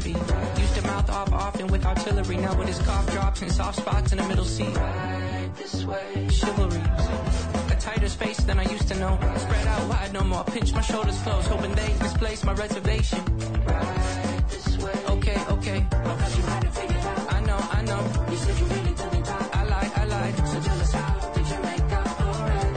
be. Used to mouth off often with artillery. Now with his cough drops and soft spots in the middle seat. Right this way. Chivalry. A tighter space than I used to know. Spread out wide no more. Pinch my shoulders close. Hoping they misplace my reservation. Right this way. Okay, okay. I thought you had it figured out. I know, I know. You said you really didn't die. I lied, I lied. So tell us how did you make up alright?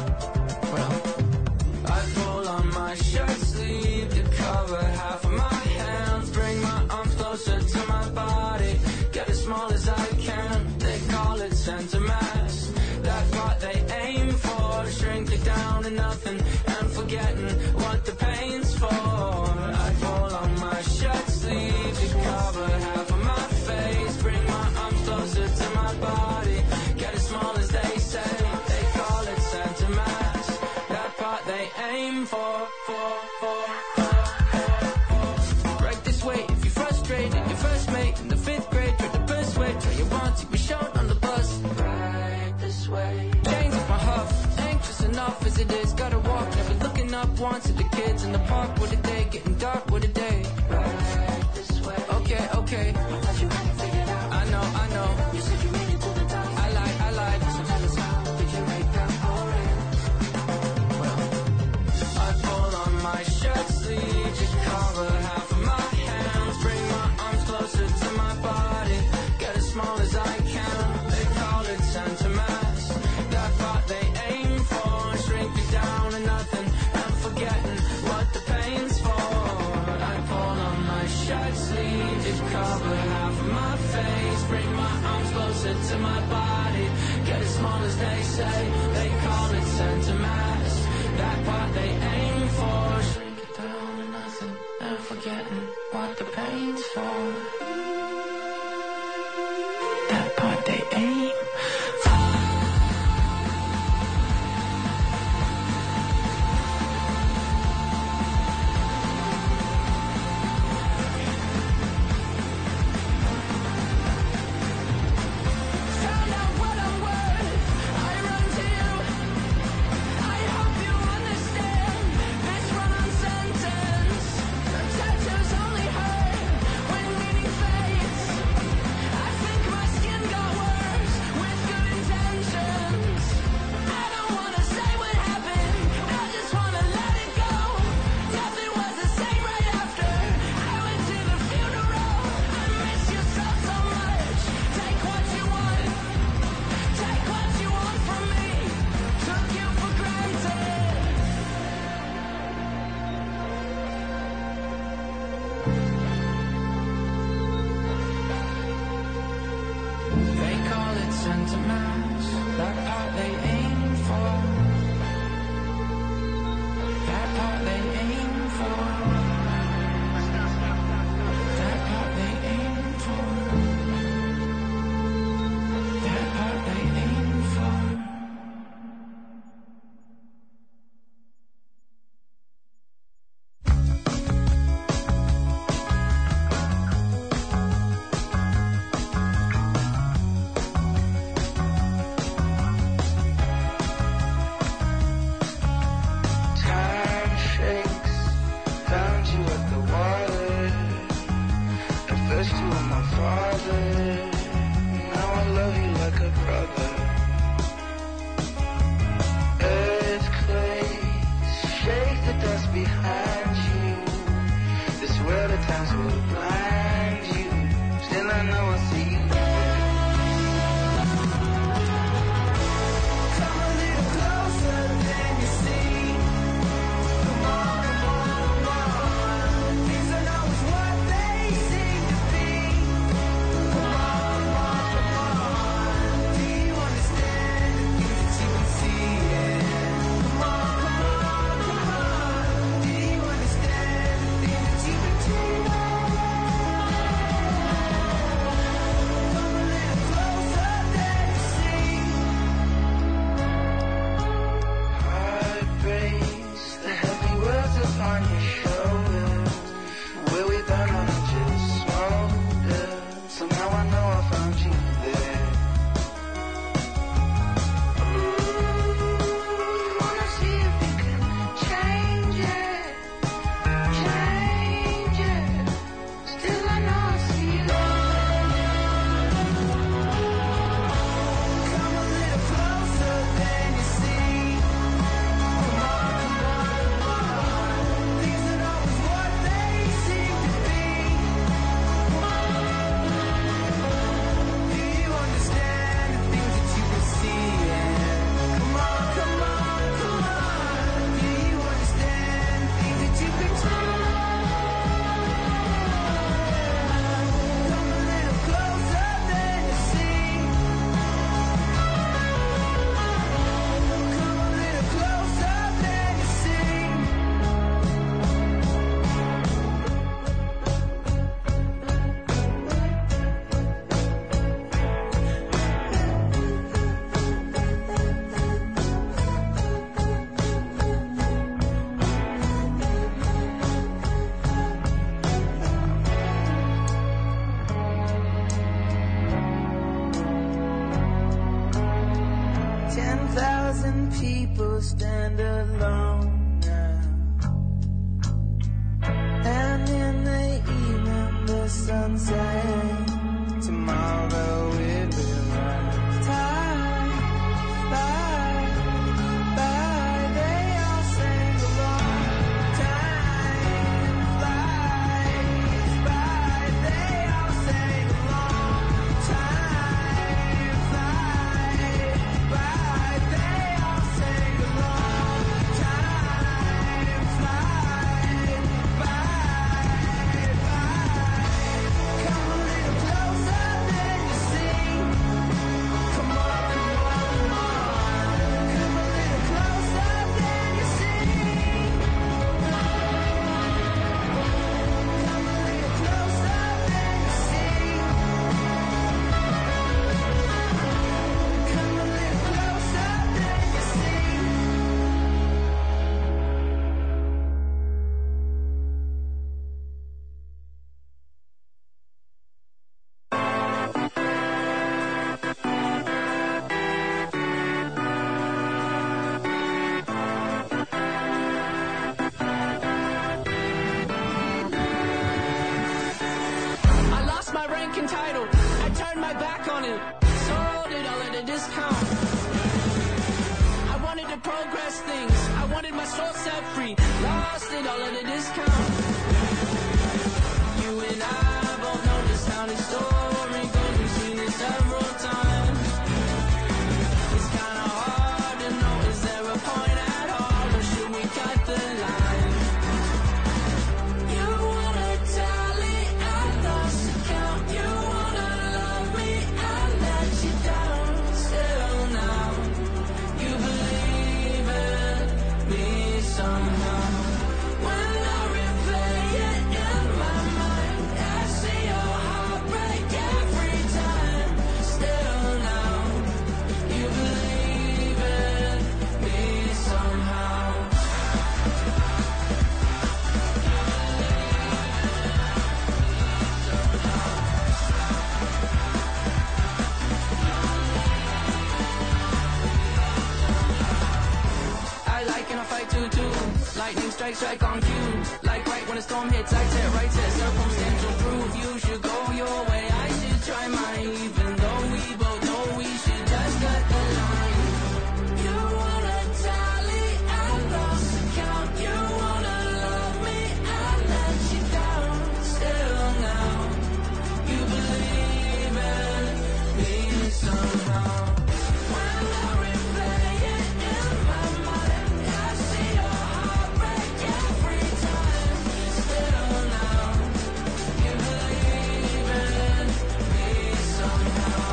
Well, I pull on my shirt sleeve to cover half of my hands. Bring my arms closer to my body. Get as small as I can. They call it center mass. That part they aim for. Shrink it down to nothing and forgetting what the pain's for. I pull on my shirt sleeve to cover half of my face. Bring my arms closer to my body. Get as small as they say. They call it center mass. That part they aim for, for, for, for, for, for. Right this way if you're frustrated. Your first mate in the fifth grade tried to persuade. Try you want to be shown on the bus. Right this way. Chains up my huff. Anxious enough as it is. Gotta walk. Never looking up once at the kids in the park. What a day. Getting dark. What a day. Right this way. Okay, okay. I thought you had it figured out. I know, I know. You said you made it to the top. I lied, I lied. So tell us how did you make that alright? Well, I pull on my shirt sleeve to cover half of my hands. Bring my arms closer to my body. Get as small as I can. They call it center mass. That part they aim for. Shrink it down to nothing and forgetting what the pain's for. I pull on my shirt sleeve to cover half of my face. Bring my arms closer to my body. Get as small as they say. They call it center mass. That part they aim for. Shrink it down to nothing and forgetting what the pain's for. That part they aim for. Found out what I'm worth. I run to you. I hope you understand. This run-on sentence. The tattoos only hurt when meaning fades. I think my skin got worse with good intentions. I don't wanna say what happened. I just wanna let it go. Nothing was the same right after I went to the funeral. I miss you so, so much. Take what you want. Take what you want from me. Took you for granted. They call it center mass. That part they aim for. That part they aim for. That part they aim for. That part they aim for. Time shakes, found you at the water. At first you were my father, now I love you like a brother. Earthquakes shake the dust behind you. This world at times will blind you. Still I know I see you. Come a little closer than you see. Come on, come on, come on. These are not what they seem to be. Come on, come on, come on. Do you understand the things that you can see? Come on, come on, come on. Do you understand the things that you can do? Come a little closer than you see. Heart breaks, the heavy words upon your shoulders. Where we burn on just smolder. Somehow I know I found you there. Ooh, wanna see if you can change it, change it. Still I stand alone now. And in the evening the sun sets. Tomorrow it will rise. Time flies by, they all sing along. Time flies by, they all sing along. Time flies by, they all sing along. Time flies by, by. Come a little closer than you see. Come on, come on, come on. Come a little closer than you see. Come a little closer than you see. Come a little closer than you see. I lost my rank and title. I turned my back on it. Sold it all at a discount. I wanted to progress things. I wanted my soul set free. Lost it all at a discount. You and I both know this town is story goes. We've seen it several times. It's kinda hard to know, is there a point at all, or should we cut the line? You wanna tally, I lost account. You wanna love me, I let you down. Still now, you believe in me somehow. When I replay it in my mind, I see your heartbreak every time. Still now, you believe in me somehow. I like and I fight too too. Lightning strikes, strike on cue. Like right when a storm hits, I tear right to circumstantial proof. You should go your way, I should try mine. Even though we both know we should just cut the line. You wanna tally, I lost account. You wanna love me, I let you down. Still now, you believe in me somehow. When I replay it in my mind, I see your heartbreak every time. Still now, you believe in me somehow.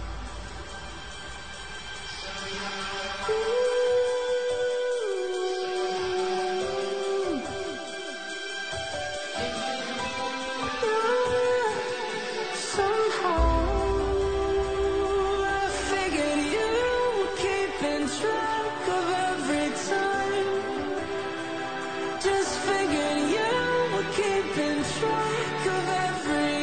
Somehow I figured you were keeping track of every time. Just figured you were keeping track of every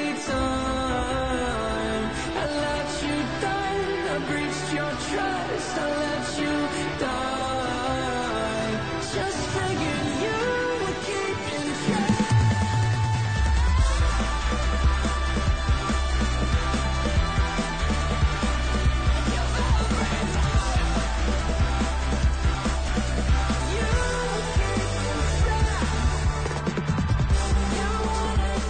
time. I let you down, I breached your trust, I let you die. Just figured you were keeping track. You were keeping track. You wanna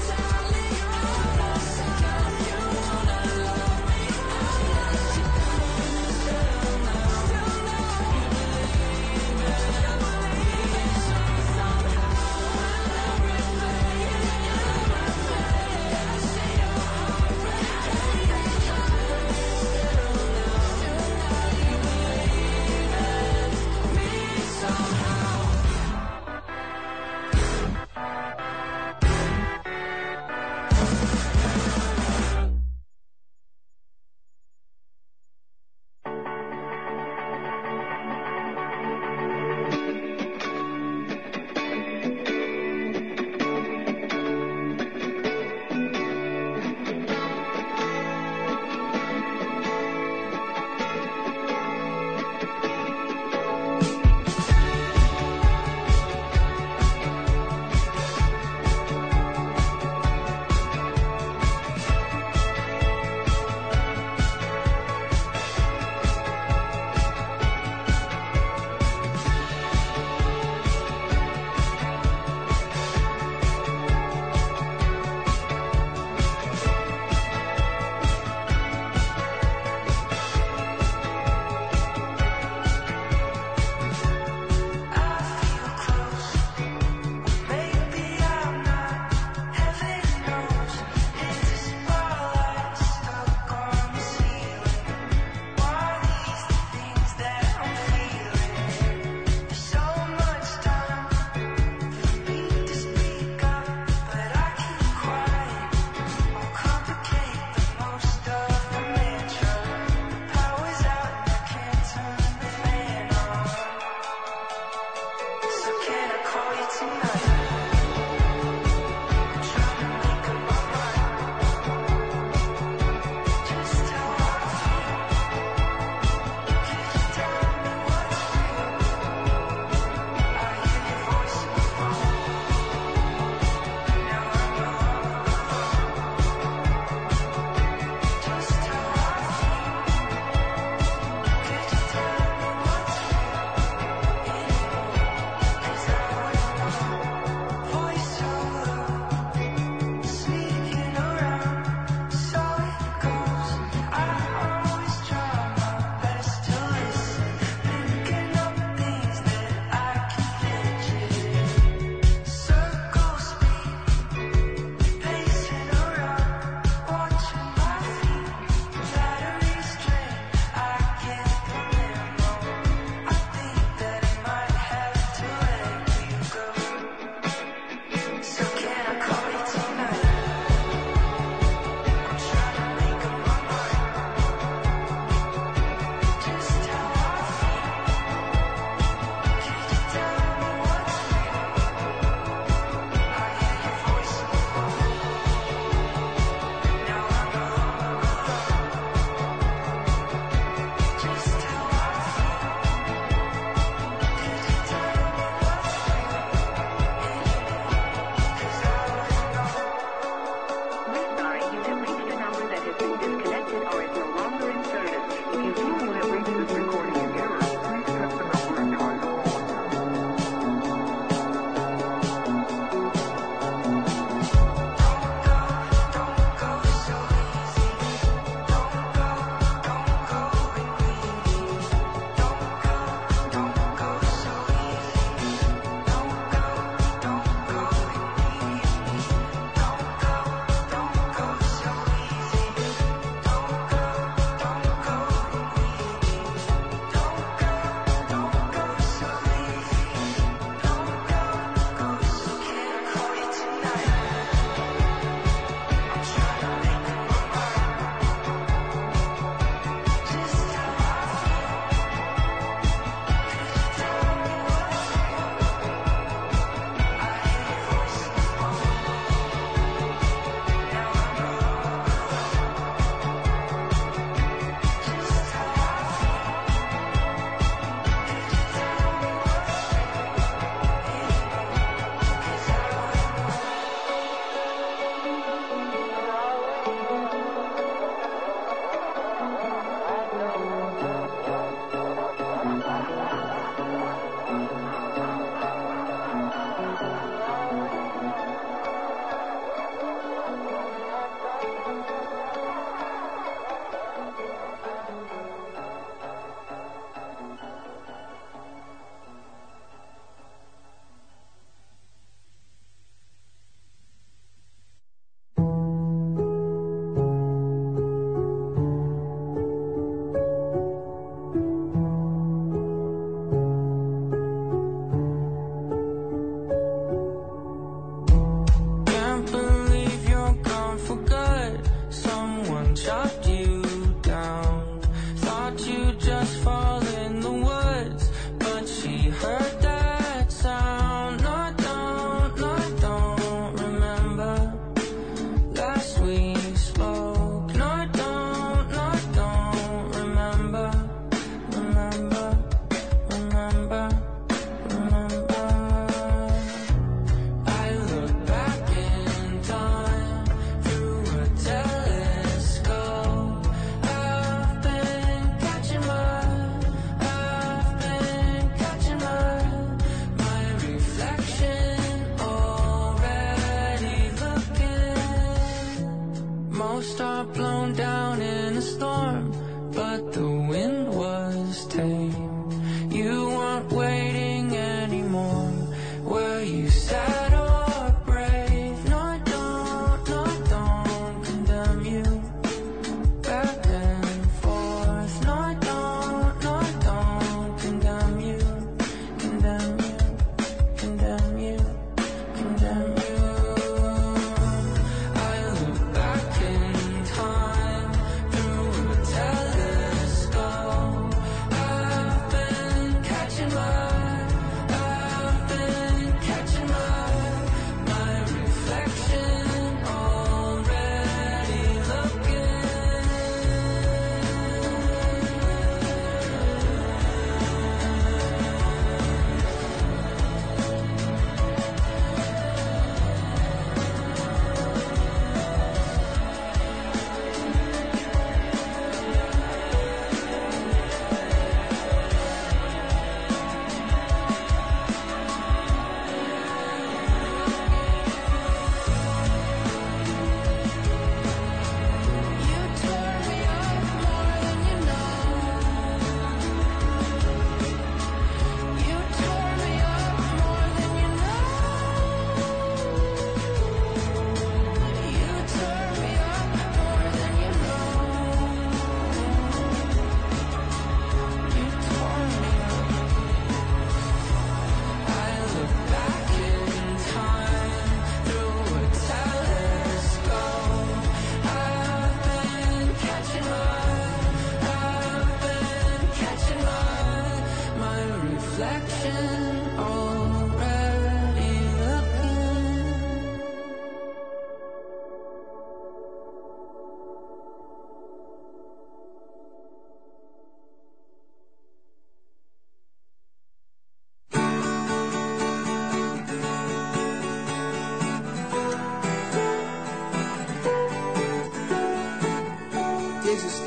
Tell me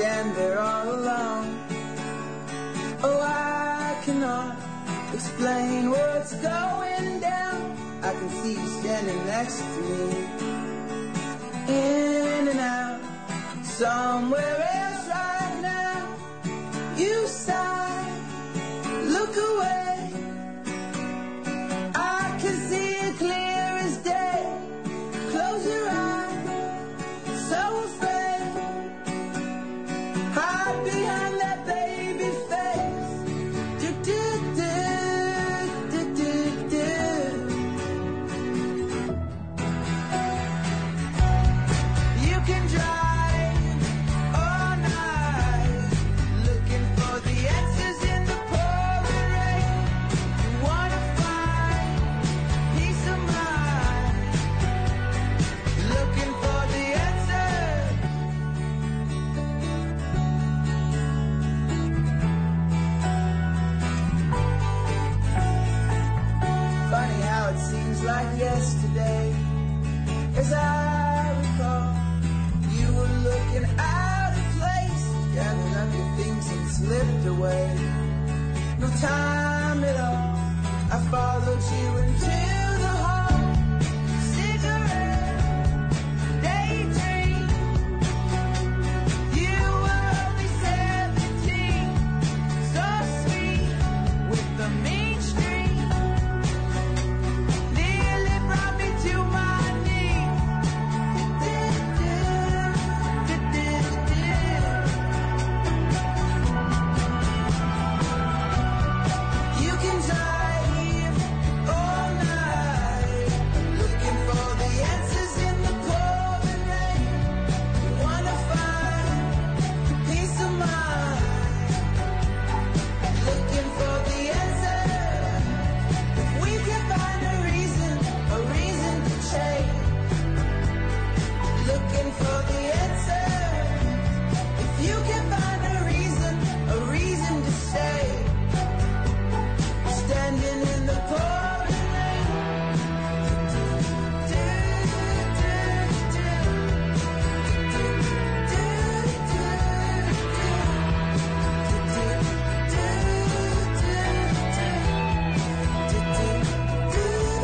stand there all alone. Oh, I cannot explain what's going down. I can see you standing next to me, in and out, somewhere else right now. You sigh, look away. I can see it clear as day. Close your eyes, so afraid. Hide behind that baby face. Do do do do do do. You can drive all night, looking for the answers in the pouring rain. You wanna find peace of mind, looking for the answers. Funny how it seems like yesterday, as I recall, you were looking out of place, gathered up your things and slipped away. No time at all, I followed you into the hall. Cigarette, daydream. You were only seventeen, so sweet with the mean streak. Nearly brought me to my knees. You can drive all night, looking for the answers in the pouring rain. You wanna find peace of mind, looking for the answers. If we can find a reason, a reason to change, looking for the answers. If you can find a reason, a reason to stay, standing in the pouring rain. Do, do, do, do. Do, do, do, do. Do, do, do,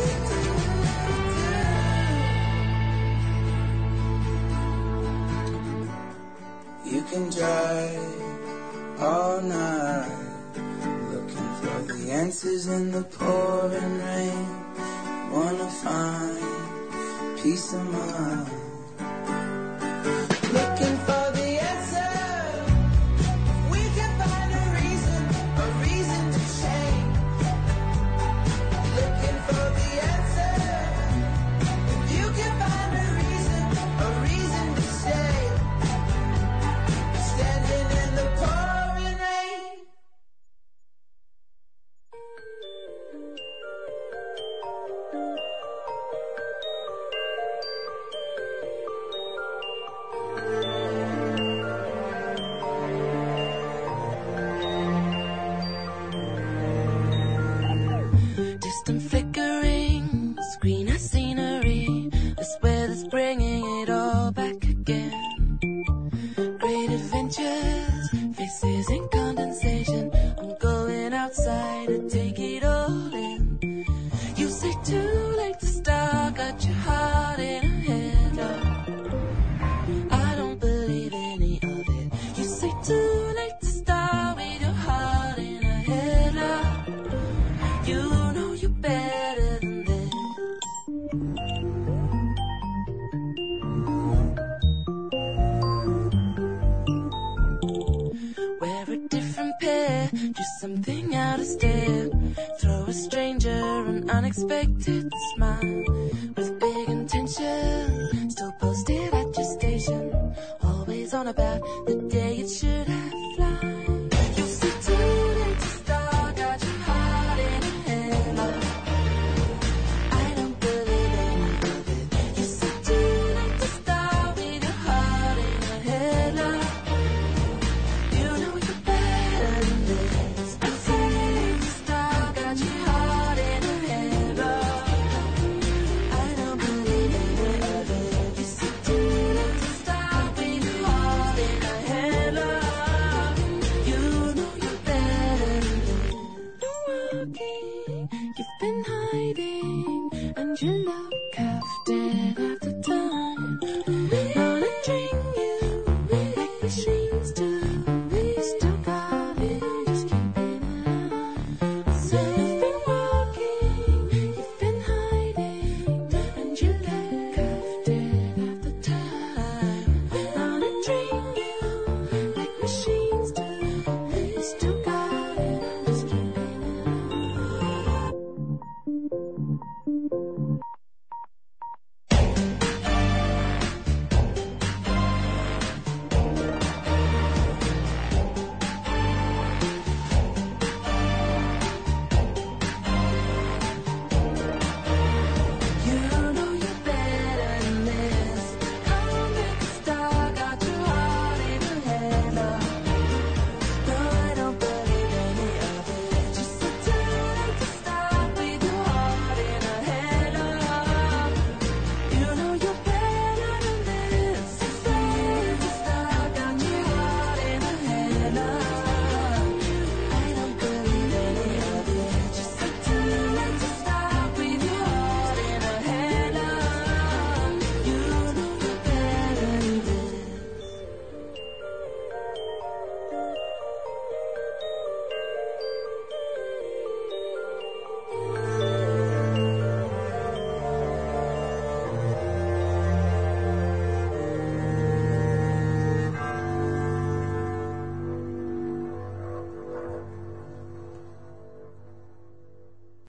do. You can drive all night, looking for the answers in the pouring rain. Wanna find peace of mind, looking for the answer. We can find a reason, a reason to change, looking for the answer. If you can find a reason, a reason to stay, standing in the pouring rain. Distant flickering, screen of scenery, this weather's bringing it all back again. Great adventures, faces in condensation. I'm going outside to take it all in. You say too late to start, got your heart in a headlock. I don't believe any of it. You say too late to start with your heart in a headlock. You know you're better than this. Wear a different pair, do something out of step. Throw a stranger an unexpected smile. With big intention, still posted at your station. Always on about the day it should have fly. You say too late to start, got your heart in a headlock. I don't believe any of it. You say too late to start with your heart in a headlock. You know you're better than this. You say too late to start, got your heart in a headlock. I don't believe any of it. You say too late to start with your heart in a headlock. Angela Kaftan.